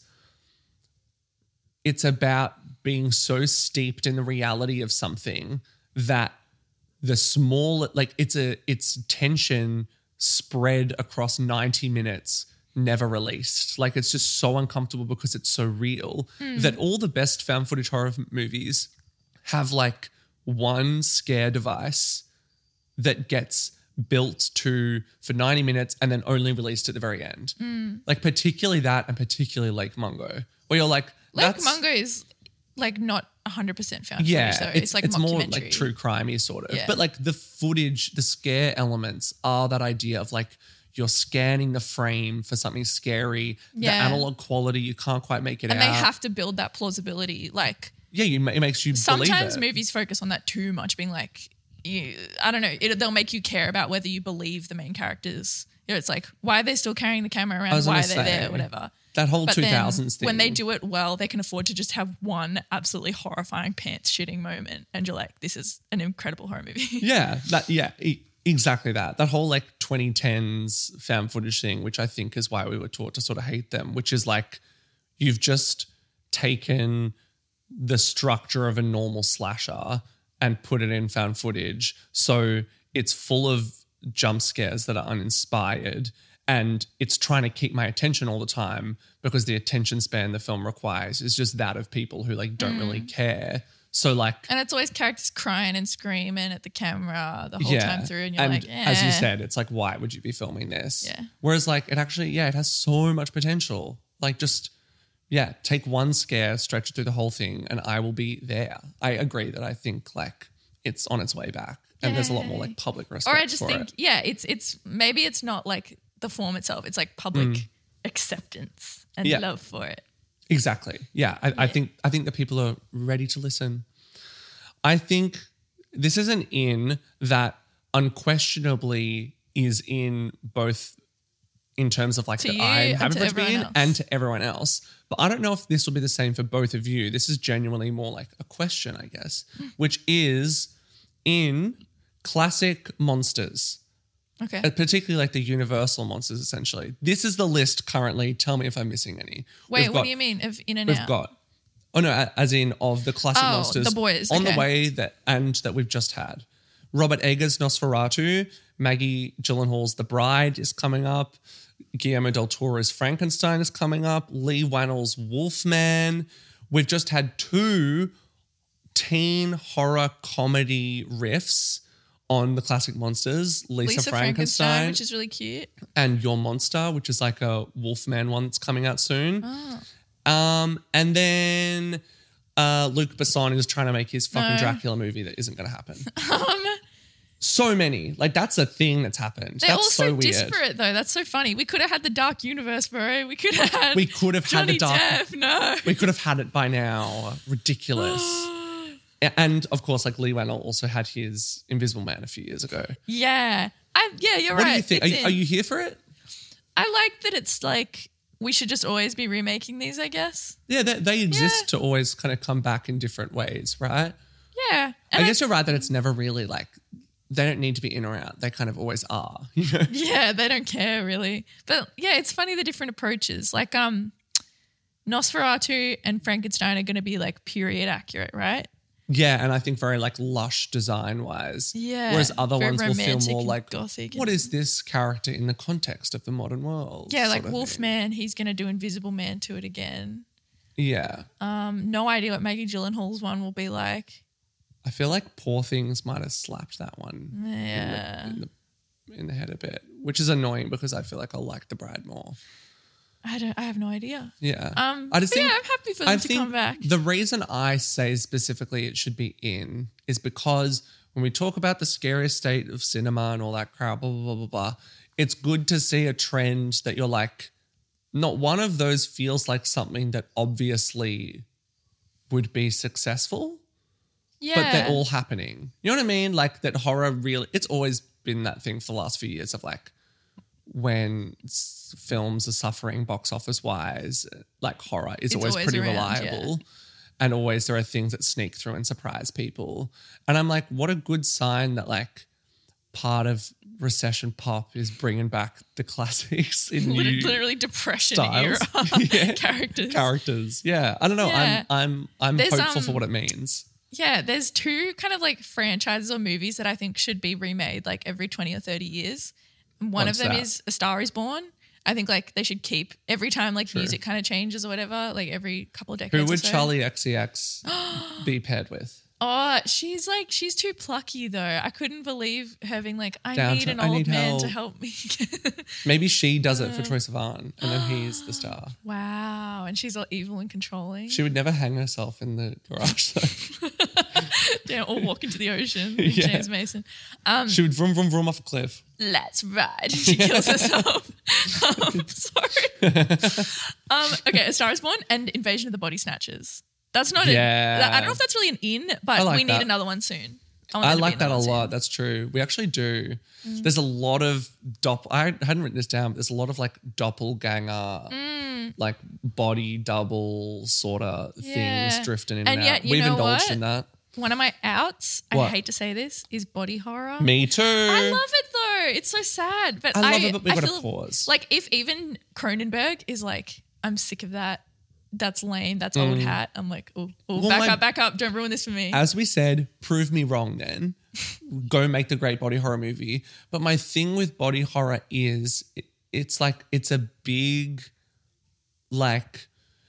it's about being so steeped in the reality of something that the small, like it's tension spread across 90 minutes, never released. Like it's just so uncomfortable because it's so real that all the best found footage horror movies have like one scare device that gets built to for 90 minutes and then only released at the very end. Like particularly that, and particularly Lake Mungo, where you're like, Lake that's, Mungo is like not 100% found yeah, footage though. It's like more mockumentary. like true crimey sort of. Yeah. But like the footage, the scare elements are that idea of like you're scanning the frame for something scary. The Yeah. analog quality, you can't quite make it And out. they have to build that plausibility. Like yeah, it makes you believe sometimes it. movies focus on that too much, being like, I don't know, they'll make you care about whether you believe the main characters. You know, it's like, why are they still carrying the camera I around? was Why are gonna they say, there? Whatever. That whole But 2000s then thing. when they do it well, they can afford to just have one absolutely horrifying pants shitting moment. And you're like, this is an incredible horror movie. Exactly that. That whole like 2010s found footage thing, which I think is why we were taught to sort of hate them, which is like you've just taken the structure of a normal slasher and put it in found footage. So it's full of jump scares that are uninspired, and it's trying to keep my attention all the time because the attention span the film requires is just that of people who like don't really care. So like, And it's always characters crying and screaming at the camera the whole time through. And you're like, as you said, it's like, why would you be filming this? Yeah. Whereas like it actually, it has so much potential. Like just, take one scare, stretch it through the whole thing, and I will be there. I agree that I think like it's on its way back, and there's a lot more like public respect Or I just for think, it. it's maybe it's not like the form itself. It's like public acceptance and Yeah. love for it. Exactly. Yeah. I think that people are ready to listen. I think this is an in that unquestionably is in both in terms of like To that you I'm and happy to for it to be everyone in else. and to everyone else. But I don't know if this will be the same for both of you. This is genuinely more like a question, I guess, which is in classic monsters. Okay. Particularly like the Universal monsters, essentially. This is the list currently. Tell me if I'm missing any. Wait, We've what got- do you mean of in and We've out? got, as in of the classic Oh, monsters. the boys, on okay. the way that we've just had. Robert Eggers' Nosferatu, Maggie Gyllenhaal's The Bride is coming up. Guillermo del Toro's Frankenstein is coming up. Lee Wannell's Wolfman. We've just had 2 teen horror comedy riffs on the classic monsters. Lisa Frankenstein, which is really cute. and Your Monster, which is like a Wolfman one that's coming out soon. Oh. And then Luc Besson is trying to make his fucking No. Dracula movie that isn't going to happen. So many. Like, that's a thing that's happened. They're That's all so so weird. disparate, though. That's so funny. We could have had the Dark Universe, bro. We could have had. We could have had Johnny the Dark. Depp. No. We could have had it by now. Ridiculous. And of course, like Lee Wannell also had his Invisible Man a few years ago. Yeah. You're What right. do you think? It's Are in. you here for it? I like that it's like we should just always be remaking these, I guess. Yeah, they exist Yeah. to always kind of come back in different ways, right? Yeah. I guess you're right that it's never really like, they don't need to be in or out. They kind of always are. You know? Yeah, they don't care really. But yeah, it's funny the different approaches. Like Nosferatu and Frankenstein are going to be like period accurate, right? Yeah, and I think very like lush design wise. Yeah, Whereas other very ones will feel romantic more and like, gothic what and- is this character in the context of the modern world? Yeah, like sort of thing. Wolfman, he's going to do Invisible Man to it again. Yeah. No idea what Maggie Gyllenhaal's one will be like. I feel like Poor Things might have slapped that one Yeah. in the head a bit, which is annoying because I feel like I like the bride more. I have no idea. Yeah. I'm happy for them to come back. The reason I say specifically it should be in is because when we talk about the scariest state of cinema and all that crap, blah, blah, blah, blah, blah, it's good to see a trend that you're like, not one of those feels like something that obviously would be successful, Yeah. but they're all happening. You know what I mean? Like that horror really, it's always been that thing for the last few years of like, when films are suffering box office wise, like horror is It's always always pretty around, reliable. And always there are things that sneak through and surprise people. And I'm like, what a good sign that like part of recession pop is bringing back the classics in new literally depression styles. era characters. Yeah. I don't know. Yeah. I'm There's, hopeful for what it means. Yeah, there's two kind of like franchises or movies that I think should be remade like every 20 or 30 years. And one What's of them that? is A Star is Born. I think like they should keep every time like music kind of changes or whatever, like every couple of decades. Who or would so. Charlie XCX be paired with? Oh, she's too plucky though. I couldn't believe having like, I Down need to- an I old need man to help. help me. Maybe she does it for Troye Sivan and then he's the star. Wow. And she's all evil and controlling. She would never hang herself in the garage though. Yeah, or walk into the ocean like Yeah. James Mason. She would vroom, vroom, vroom off a cliff. Let's ride. She kills herself. Sorry. Okay, A Star is Born and Invasion of the Body Snatchers. That's not Yeah. I don't know if that's really an in, but I like we need that. another one soon. want I there to be like that a another one lot. soon. That's true. We actually do. There's a lot of I hadn't written this down, but there's a lot of like doppelganger, like body double sort of Yeah. things drifting in And and, yet, out. you We've know indulged what? in that. One of my outs, I What? hate to say this, is body horror. Me too. I love it though. It's so sad. But I love it, but we've got to feel pause. Like if even Cronenberg is like, I'm sick of that. That's lame. That's old hat. I'm like, oh, Well, back up. Don't ruin this for me. As we said, prove me wrong then. Go make the great body horror movie. But my thing with body horror is it's like, it's a big, like,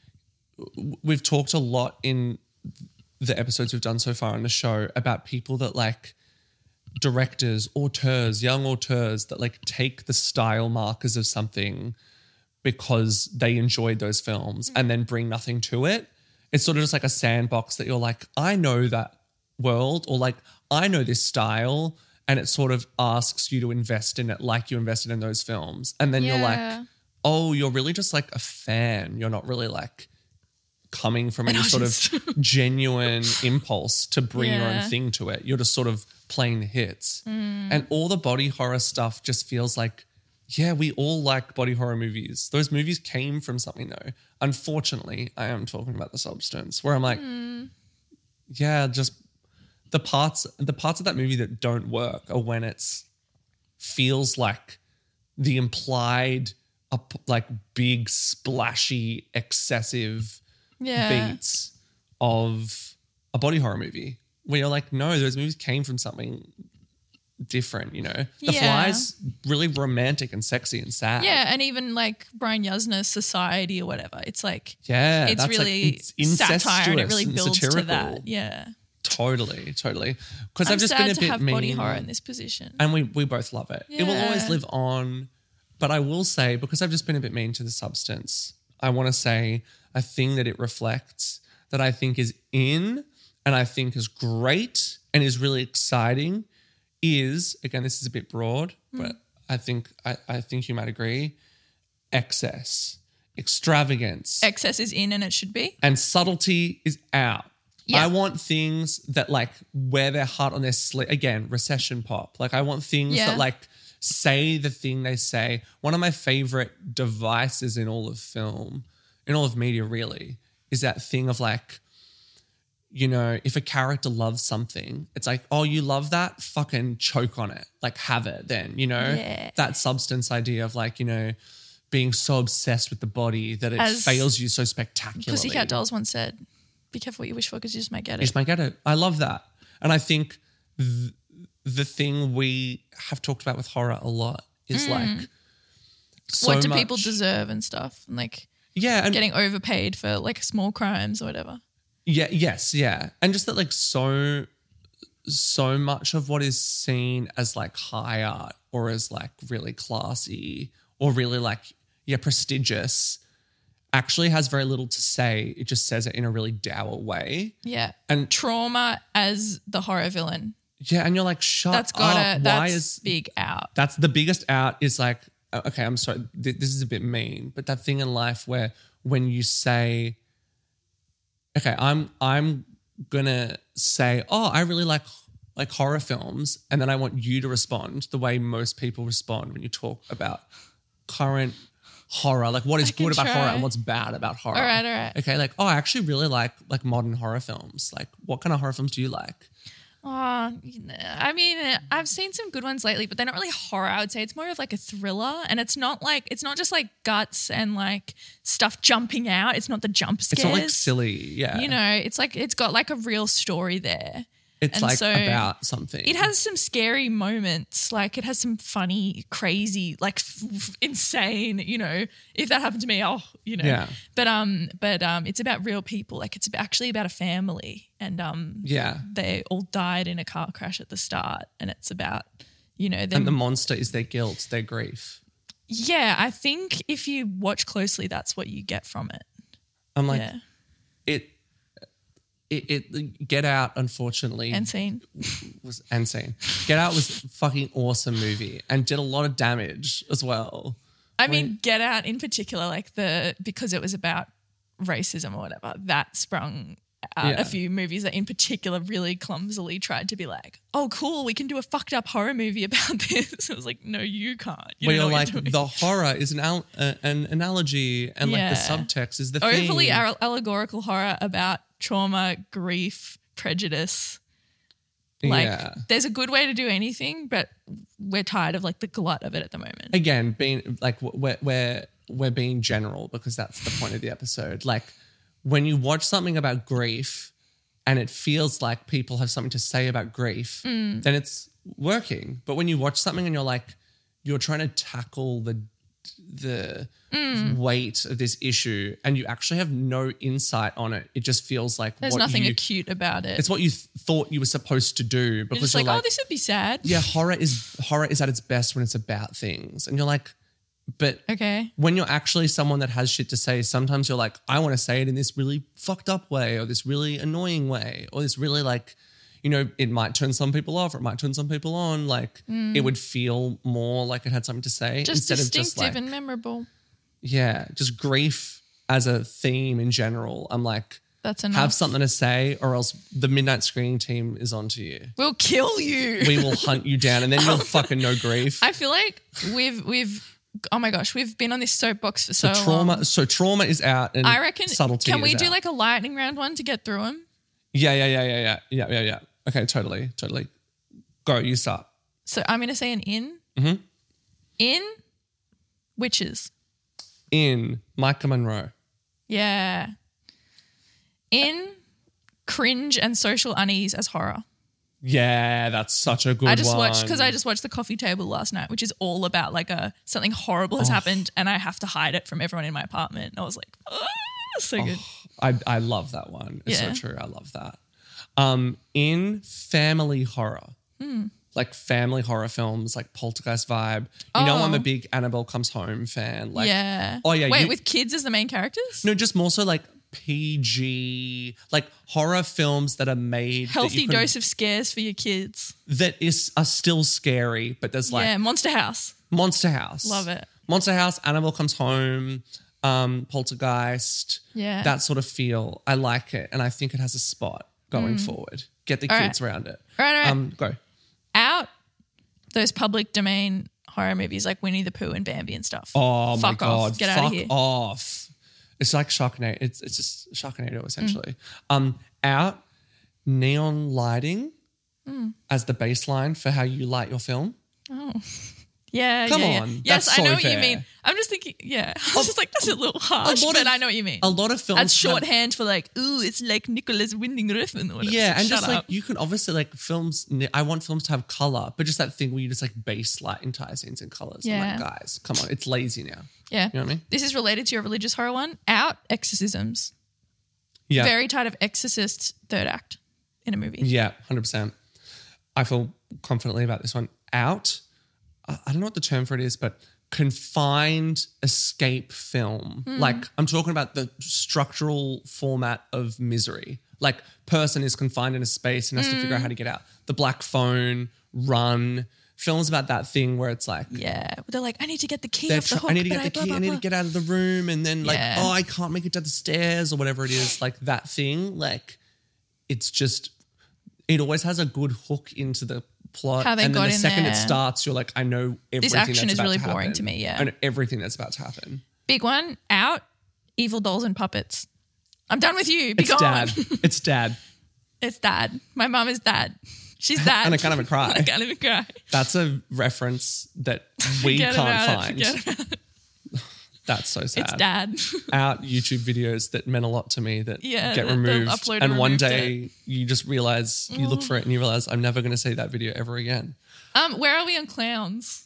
we've talked a lot in the episodes we've done so far on the show about people that like directors, auteurs, young auteurs that like take the style markers of something because they enjoyed those films and then bring nothing to it. It's sort of just like a sandbox that you're like, I know that world, or like, I know this style, and it sort of asks you to invest in it like you invested in those films. And then you're Yeah. like, oh, you're really just like a fan. You're not really like coming from any sort of genuine impulse to bring your Yeah. own thing to it. You're just sort of playing the hits. And all the body horror stuff just feels like, yeah, we all like body horror movies. Those movies came from something though. Unfortunately, I am talking about the substance where I'm like, yeah, just the parts of that movie that don't work are when it's feels like the implied like big splashy excessive yeah. beats of a body horror movie where you're like, no, those movies came from something different, you know? The Yeah. Fly's really romantic and sexy and sad. Yeah, and even like Brian Yuzna's Society or whatever. It's like, Yeah. it's that's really like, it's satire and it really incestuous and builds to satirical. that. Yeah. Totally. Because I'm I've just sad been a to bit have mean. body horror in this position. And we both love it. It will always Yeah. live on. But I will say, because I've just been a bit mean to the substance, I want to say a thing that it reflects that I think is in and I think is great and is really exciting is, again, this is a bit broad, but I think you might agree, excess, extravagance. Excess is in and it should be. And subtlety is out. Yeah. I want things that like wear their heart on their sleeve. Again, recession pop. Like I want things that like say the thing they say. One of my favorite devices in all of film, in all of media really, is that thing of like, you know, if a character loves something, it's like, oh, you love that? Fucking choke on it. Like have it then, you know? Yeah. That substance idea of like, you know, being so obsessed with the body that it fails you so spectacularly. Pussycat Dolls once said, be careful what you wish for because you just might get it. You just might get it. I love that. And I think the thing we have talked about with horror a lot is like so what do much, people deserve and stuff? And like and getting overpaid for like small crimes or whatever. Yeah, yes, yeah. And just that like so much of what is seen as like high art or as like really classy or really like, prestigious actually has very little to say. It just says it in a really dour way. Yeah. And trauma as the horror villain. Yeah, and you're like, shut that's up. That's big out. That's the biggest out is like, okay, I'm sorry, this is a bit mean, but that thing in life where when you say, okay, I'm gonna say, oh, I really like horror films, and then I want you to respond the way most people respond when you talk about current horror, like what is good about horror and what's bad about horror. All right. Okay, like, oh, I actually really like modern horror films. Like, what kind of horror films do you like? Oh, I mean, I've seen some good ones lately, but they're not really horror. I would say it's more of like a thriller, and it's not just like guts and like stuff jumping out. It's not the jump scares. It's not like silly, yeah. You know, it's like it's got like a real story there. It's and like so about something. It has some scary moments. Like it has some funny, crazy, like insane, you know, if that happened to me, you know. Yeah. But it's about real people. Like it's actually about a family and they all died in a car crash at the start, and it's about, you know, them. And the monster is their guilt, their grief. Yeah, I think if you watch closely, that's what you get from it. I'm like, it Get Out, unfortunately, was insane. Get Out was a fucking awesome movie and did a lot of damage as well. I mean, Get Out in particular, like because it was about racism or whatever, that sprung out a few movies that in particular really clumsily tried to be like, oh, cool, we can do a fucked up horror movie about this. I was like, no, you can't. You're like, the horror is an analogy, and like the subtext is the overly theme. Allegorical horror about trauma, grief, prejudice. Like, there's a good way to do anything, but we're tired of like the glut of it at the moment. Again, being like we're being general because that's the point of the episode. Like when you watch something about grief and it feels like people have something to say about grief, then it's working. But when you watch something and you're trying to tackle the weight of this issue and you actually have no insight on it, it just feels like there's nothing acute about it. It's what you thought you were supposed to do because you're like, oh, this would be sad. Yeah, horror is at its best when it's about things, and you're like, but when you're actually someone that has shit to say, sometimes you're like, I want to say it in this really fucked up way or this really annoying way or this really like, you know, it might turn some people off or it might turn some people on. Like it would feel more like it had something to say just instead distinctive of just like, and memorable. Yeah, just grief as a theme in general. I'm like, that's enough. Have something to say or else the Midnight Screening team is onto you. We'll kill you. We will hunt you down and then you'll fucking know grief. I feel like we've oh my gosh, we've been on this soapbox for so long. So trauma is out and I reckon subtlety can we is do out. like a lightning round one to get through them? Yeah. Okay, totally. Go, you start. So I'm going to say an in. Mm-hmm. In witches. In Micah Monroe. Yeah. In cringe and social unease as horror. Yeah, that's such a good one. I just watched The Coffee Table last night, which is all about like something horrible has happened and I have to hide it from everyone in my apartment. And I was like, so good. I love that one. It's so true. I love that. In family horror, like family horror films, like Poltergeist vibe. You know, I'm a big Annabelle Comes Home fan. Like, yeah. Oh yeah. Wait, with kids as the main characters? No, just more so like PG, like horror films that are made Healthy dose of scares for your kids. are still scary, but there's like Monster House. Monster House. Love it. Monster House, Annabelle Comes Home, Poltergeist. Yeah. That sort of feel. I like it. And I think it has a spot going forward. Get the kids around it. All right. Go. Out those public domain horror movies like Winnie the Pooh and Bambi and stuff. Oh, Fuck my off. God. Get out of here. Fuck off. It's like Sharknado. It's just Sharknado, essentially. Out neon lighting as the baseline for how you light your film. Oh. Yeah, Come yeah. on. Yes, That's I know so what you fair. mean. I'm just thinking, I was just like, that's a little harsh, but I know what you mean. A lot of films That's have- shorthand for like, ooh, it's like Nicholas Winding Refn or whatever. Yeah, and Shut just up. like you can obviously like films. I want films to have color, but just that thing where you just like base light entire scenes in colors. I'm Yeah. like, guys, come on, it's lazy now. Yeah. You know what I mean? This is related to your religious horror one. Out exorcisms. Yeah, Very tired of Exorcist third act in a movie. yeah, 100%. I feel confidently about this one. Out. I don't know what the term for it is, but confined escape film. Like I'm talking about the structural format of Misery. Like person is confined in a space and has to figure out how to get out. The Black Phone, Run, films about that thing where it's like Yeah. They're like, I need to get the key they're off the hook. I need to but get the blah, key. blah, I need blah. to get out of the room, and then like, Yeah. oh, I can't make it down the stairs or whatever it is. Like that thing. Like it's just. It always has a good hook into the plot, How they and then got the in second there. it starts, you're like, I know everything. action that's is about really to boring happen. to me, yeah. I know everything that's about to happen. Big one. Out. Evil Dolls and Puppets. I'm done with you. Be It's gone. dad. It's dad. It's dad. My mum is dad. She's dad. And I can't even cry. I can't even cry. That's a reference that we Forget can't about it. find. Forget about it. That's so sad. It's dad. Out YouTube videos that meant a lot to me that Yeah, get they'll removed. upload And one removed day you just realize, you look for it and you realize, I'm never going to see that video ever again. Where are we on clowns?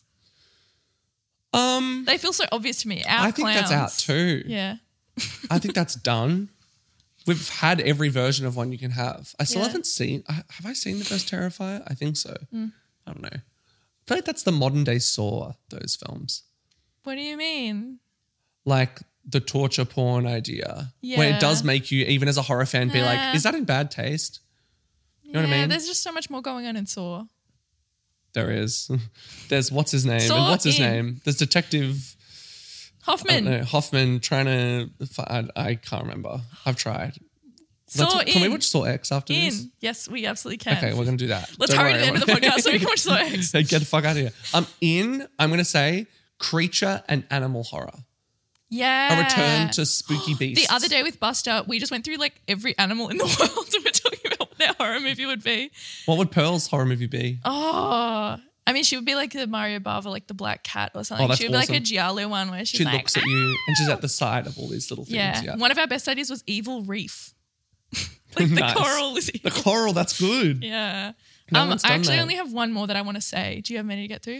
Um, They feel so obvious to me. Out I think clowns. that's out too. Yeah. I think that's done. We've had every version of one you can have. I still Yeah. haven't seen. Have I seen the first Terrifier? I think so. Hmm. I don't know. I feel like that's the modern day Saw. Those films, What do you mean? like the torture porn idea, where Yeah. it does make you, even as a horror fan, be like, "Is that in bad taste?" You know what I mean? There's just so much more going on in Saw. There is. There's what's his name, Saw and what's his in. name? There's Detective I don't Hoffman. know, Hoffman trying to. I can't remember. I've tried. Saw Can we in. watch Saw X after this? In. Yes, we absolutely can. Okay, we're gonna do that. Let's Don't hurry worry. to the end of the podcast so we can watch Saw X. Get the fuck out of here. I'm gonna say creature and animal horror. Yeah. A return to spooky beasts. The other day with Buster, we just went through like every animal in the world and we're talking about what their horror movie would be. What would Pearl's horror movie be? Oh, I mean, she would be like the Mario Bava, like the black cat or something. Oh, that's She would be like a awesome. Giallo one where she's She like, looks at you and she's at the side of all these little things. yeah. Yeah. One of our best ideas was Evil Reef. Like the Nice. coral is The evil. coral, that's good. Yeah. No one's I done actually that. only have one more that I want to say. Do you have many to get through?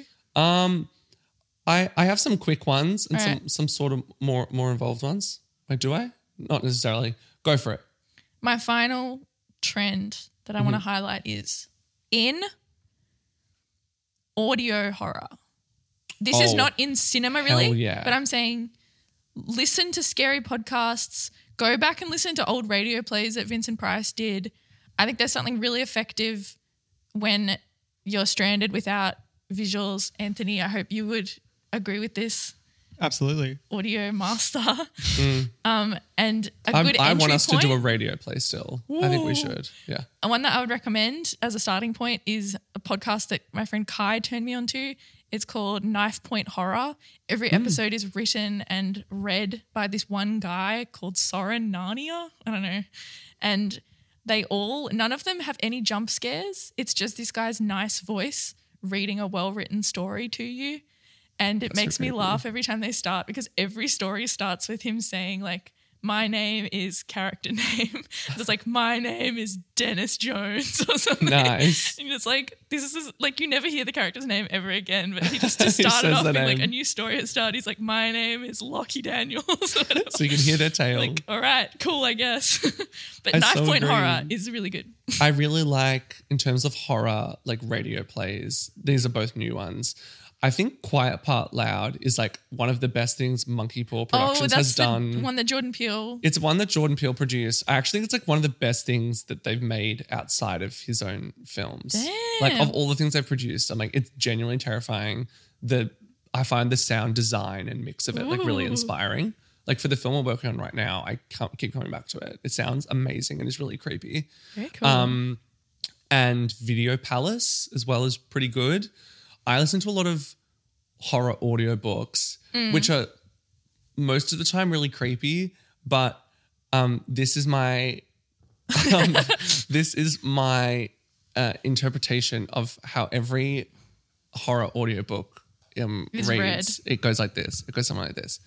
I have some quick ones and All right. some sort of more involved ones. Like, do I? Not necessarily. Go for it. My final trend that I Mm-hmm. want to highlight is in audio horror. This is Oh, not in cinema, hell really. yeah. But I'm saying listen to scary podcasts. Go back and listen to old radio plays that Vincent Price did. I think there's something really effective when you're stranded without visuals. Anthony, I hope you would agree with this. Absolutely. Audio master. And a good I entry want us point. to do a radio play still. I think we should. Yeah. And one that I would recommend as a starting point is a podcast that my friend Kai turned me on to. It's called Knife Point Horror. Every episode is written and read by this one guy called Soren Narnia. I don't know. And none of them have any jump scares. It's just this guy's nice voice reading a well-written story to you. And it makes me laugh every time they start because every story starts with him saying like, my name is character name. It's like, my name is Dennis Jones or something. Nice. And it's like, this is like, you never hear the character's name ever again, but he just He started says off the with like name. a new story at the start. He's like, my name is Lockie Daniels. or whatever. So you can hear their tale. Like, all right, cool, I guess. But I Knife so Point agree. Horror is really good. I really like, in terms of horror, like radio plays, these are both new ones. I think Quiet Part Loud is like one of the best things Monkey Paw Productions has done. The one that Jordan Peele. It's one that Jordan Peele produced. I actually think it's like one of the best things that they've made outside of his own films. Damn. Like of all the things they've produced, I'm like, it's genuinely terrifying. I find the sound design and mix of it like really inspiring. Like for the film we're working on right now, I can't keep coming back to it. It sounds amazing and is really creepy. Very cool. And Video Palace as well is pretty good. I listen to a lot of horror audiobooks, which are most of the time really creepy, but this is my interpretation of how every horror audiobook reads. Read. It goes like this. It goes something like this.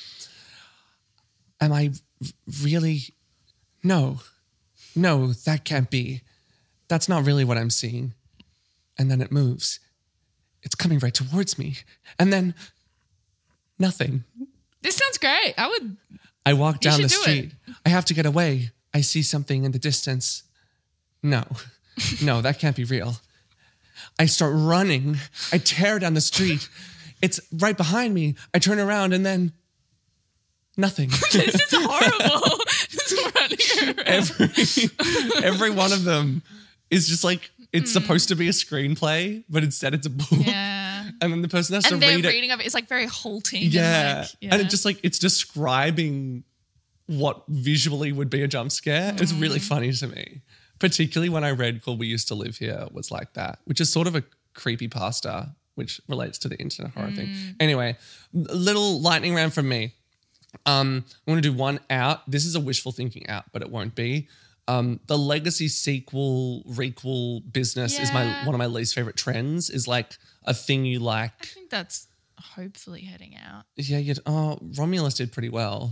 Am I really? No, that can't be. That's not really what I'm seeing. And then it moves. It's coming right towards me. And then nothing. This sounds great. I walk down the should do street. I have to get away. I see something in the distance. No, that can't be real. I start running. I tear down the street. It's right behind me. I turn around and then nothing. This is horrible. Just running around. Every one of them is just like, it's supposed to be a screenplay, but instead it's a book. Yeah. And then the person has And to their read it. reading of it is like very halting. Yeah. And And it just like, it's describing what visually would be a jump scare. It's really funny to me. Particularly when I read Called We Used to Live Here was like that, which is sort of a creepypasta, which relates to the internet horror thing. Anyway, little lightning round from me. I'm going to do one out. This is a wishful thinking out, but it won't be. The legacy sequel, requel business is one of my least favorite trends, is like a thing you like. I think that's hopefully heading out. Yeah, Romulus did pretty well.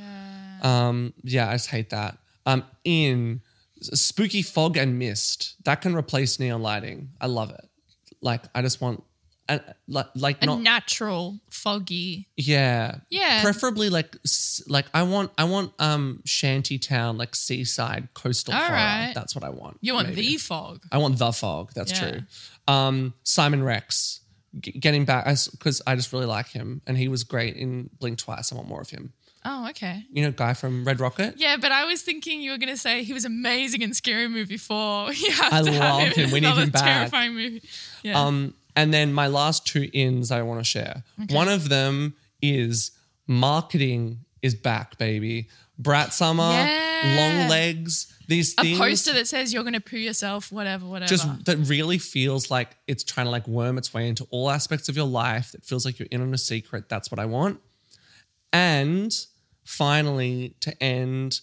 Yeah. I just hate that. In spooky fog and mist, that can replace neon lighting. I love it. Like, I just want A not natural, foggy. Yeah. Yeah. Preferably like I want shanty town, like seaside coastal All horror. right. That's what I want. You want maybe. the fog. I want the fog. That's Yeah. true. Simon Rex, getting back because I just really like him and he was great in Blink Twice. I want more of him. Oh, okay. You know, guy from Red Rocket. Yeah, but I was thinking you were going to say he was amazing in Scary Movie 4. I love him. We need him back. Terrifying movie. Yeah. And then my last two ins I want to share. Okay. One of them is marketing is back, baby. Brat Summer, long legs, these things. A poster that says you're going to poo yourself, whatever. Just that really feels like it's trying to like worm its way into all aspects of your life. That feels like you're in on a secret. That's what I want. And finally, to end,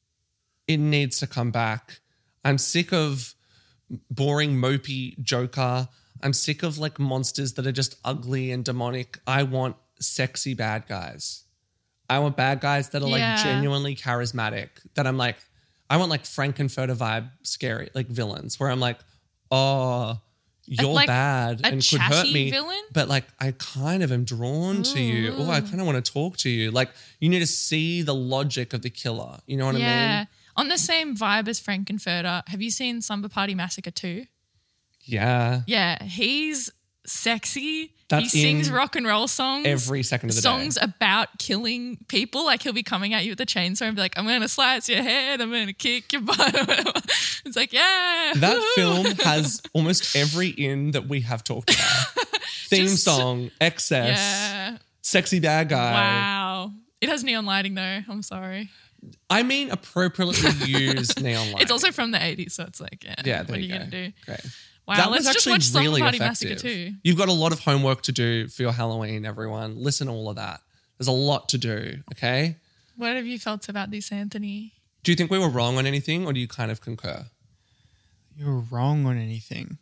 it needs to come back. I'm sick of boring, mopey Joker. I'm sick of like monsters that are just ugly and demonic. I want sexy bad guys. I want bad guys that are like genuinely charismatic. That I'm like, I want like Frankenfurter vibe scary, like villains where I'm like, oh, you're like bad and could hurt me. Villain? But like, I kind of am drawn to you. Oh, I kind of want to talk to you. Like, you need to see the logic of the killer. You know what I mean? Yeah. On the same vibe as Frankenfurter, have you seen Slumber Party Massacre 2? Yeah. Yeah, he's sexy. That's he sings rock and roll songs. Every second of the songs day. about killing people. Like he'll be coming at you with a chainsaw and be like, I'm going to slice your head. I'm going to kick your butt or whatever. It's like, yeah. That film has almost every in that we have talked about. Theme song, excess, sexy bad guy. Wow. It has neon lighting though. I'm sorry. I mean, appropriately used neon lighting. It's also from the 80s, so it's like, there what are you go. going to do? Great. Wow, that let's was just actually watch Slumber really Party effective. Massacre 2. You've got a lot of homework to do for your Halloween, everyone. Listen to all of that. There's a lot to do, okay? What have you felt about this, Anthony? Do you think we were wrong on anything or do you kind of concur? You're wrong on anything.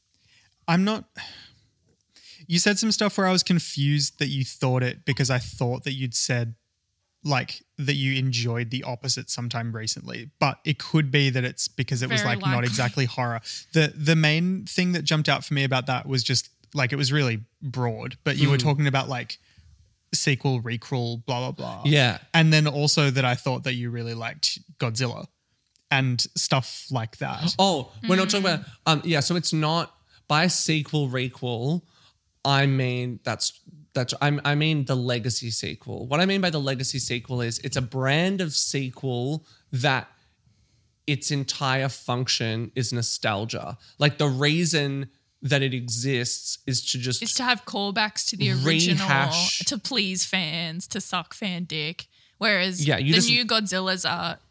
I'm not... You said some stuff where I was confused that you thought it because I thought that you'd said like that you enjoyed the opposite sometime recently, but it could be that it's because it was Very like not likely. exactly horror. The main thing that jumped out for me about that was just like it was really broad, but you were talking about like sequel, requel, blah, blah, blah. Yeah. And then also that I thought that you really liked Godzilla. and stuff like that. Oh, we're not talking about so it's not by sequel requel. I mean I mean the legacy sequel. What I mean by the legacy sequel is it's a brand of sequel that its entire function is nostalgia. Like the reason that it exists is to have callbacks to the original, rehash. to please fans, to suck fan dick. Whereas Yeah, the new Godzillas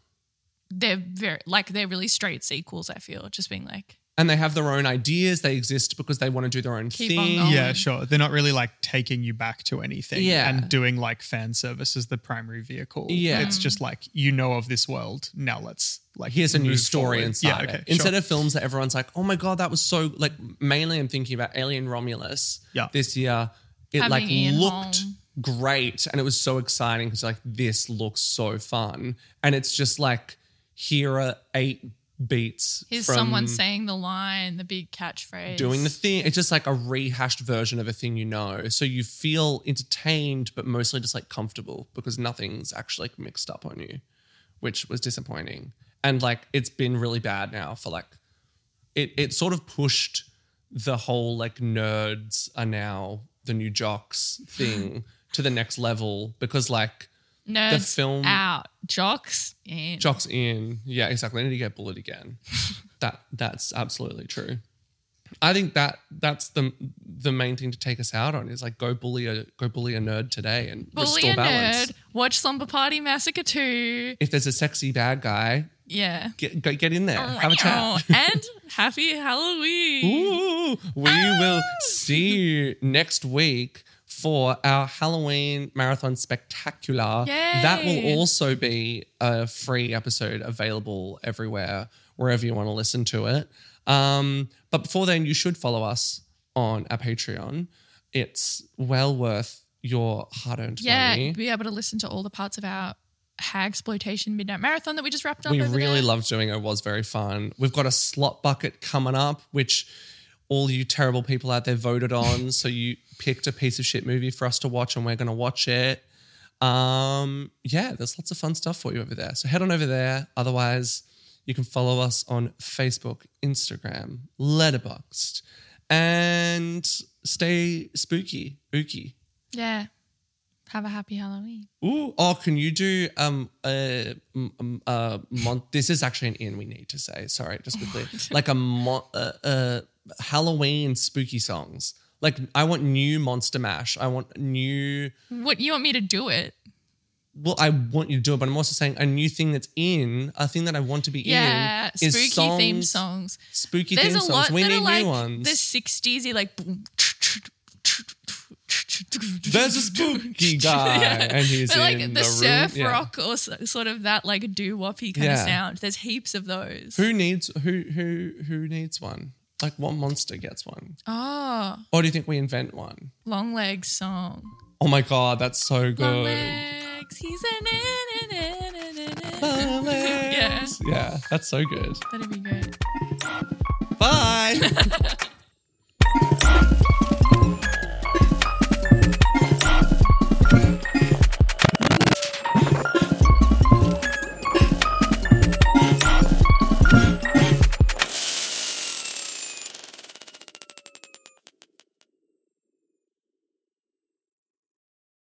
they're really straight sequels, I feel. Just being like, and they have their own ideas. They exist because they want to do their own Keep on thing. going. Yeah, sure. They're not really like taking you back to anything Yeah. and doing like fan service as the primary vehicle. Yeah. It's just like, you know of this world. Now let's like Here's a new move story forward. inside Yeah, it. okay, Instead sure. of films that everyone's like, oh my God, that was so, like, mainly I'm thinking about Alien Romulus Yeah. this year. It Having like Ian looked Holm. great and it was so exciting because like this looks so fun. And it's just like, here are 8 beats here's from someone saying the line, the big catchphrase. doing the thing. It's just like a rehashed version of a thing you know. So you feel entertained, but mostly just like comfortable because nothing's actually like mixed up on you, which was disappointing. And like it's been really bad now for like it sort of pushed the whole like nerds are now the new jocks thing to the next level because like Nerds the film- out, jocks in. jocks in. Yeah, exactly. They need to get bullied again. That's absolutely true. I think that's the main thing to take us out on is like go bully a nerd today and Bully restore a balance. nerd. Watch Slumber Party Massacre 2. If there's a sexy bad guy, Yeah. get in there, have a chat. And happy Halloween. Ooh, we will see you next week for our Halloween Marathon Spectacular. Yay. That will also be a free episode available everywhere, wherever you want to listen to it. But before then, you should follow us on our Patreon. It's well worth your hard-earned Yeah, money. be able to listen to all the parts of our Hagsploitation Midnight Marathon that we just wrapped up. We over really there. loved doing it. It was very fun. We've got a slot bucket coming up, which all you terrible people out there voted on. So you picked a piece of shit movie for us to watch and we're going to watch it. Yeah, there's lots of fun stuff for you over there. So head on over there. Otherwise, you can follow us on Facebook, Instagram, Letterboxd, and stay spooky, ooky. Yeah. Have a happy Halloween. Ooh, oh, can you do this is actually an in we need to say. Sorry, just quickly. Like a Halloween spooky songs. Like I want new Monster Mash. I want new. What, you want me to do it? Well, I want you to do it, but I'm also saying a new thing that's in, a thing that I want to be Yeah, in is spooky theme songs. Spooky There's theme a songs. lot We that need are new like ones. the 60s, like boom. There's a spooky guy, and he's But like in the the surf room. Yeah. rock or sort of that like doo-woppy kind of Yeah. sound. There's heaps of those. Who needs one? Like what monster gets one? Oh, Or do you think we invent one? Long Legs song. Oh my God, that's so Long good. Legs, he's Long Yeah, legs. Yeah, that's so good. that'd be great. Bye.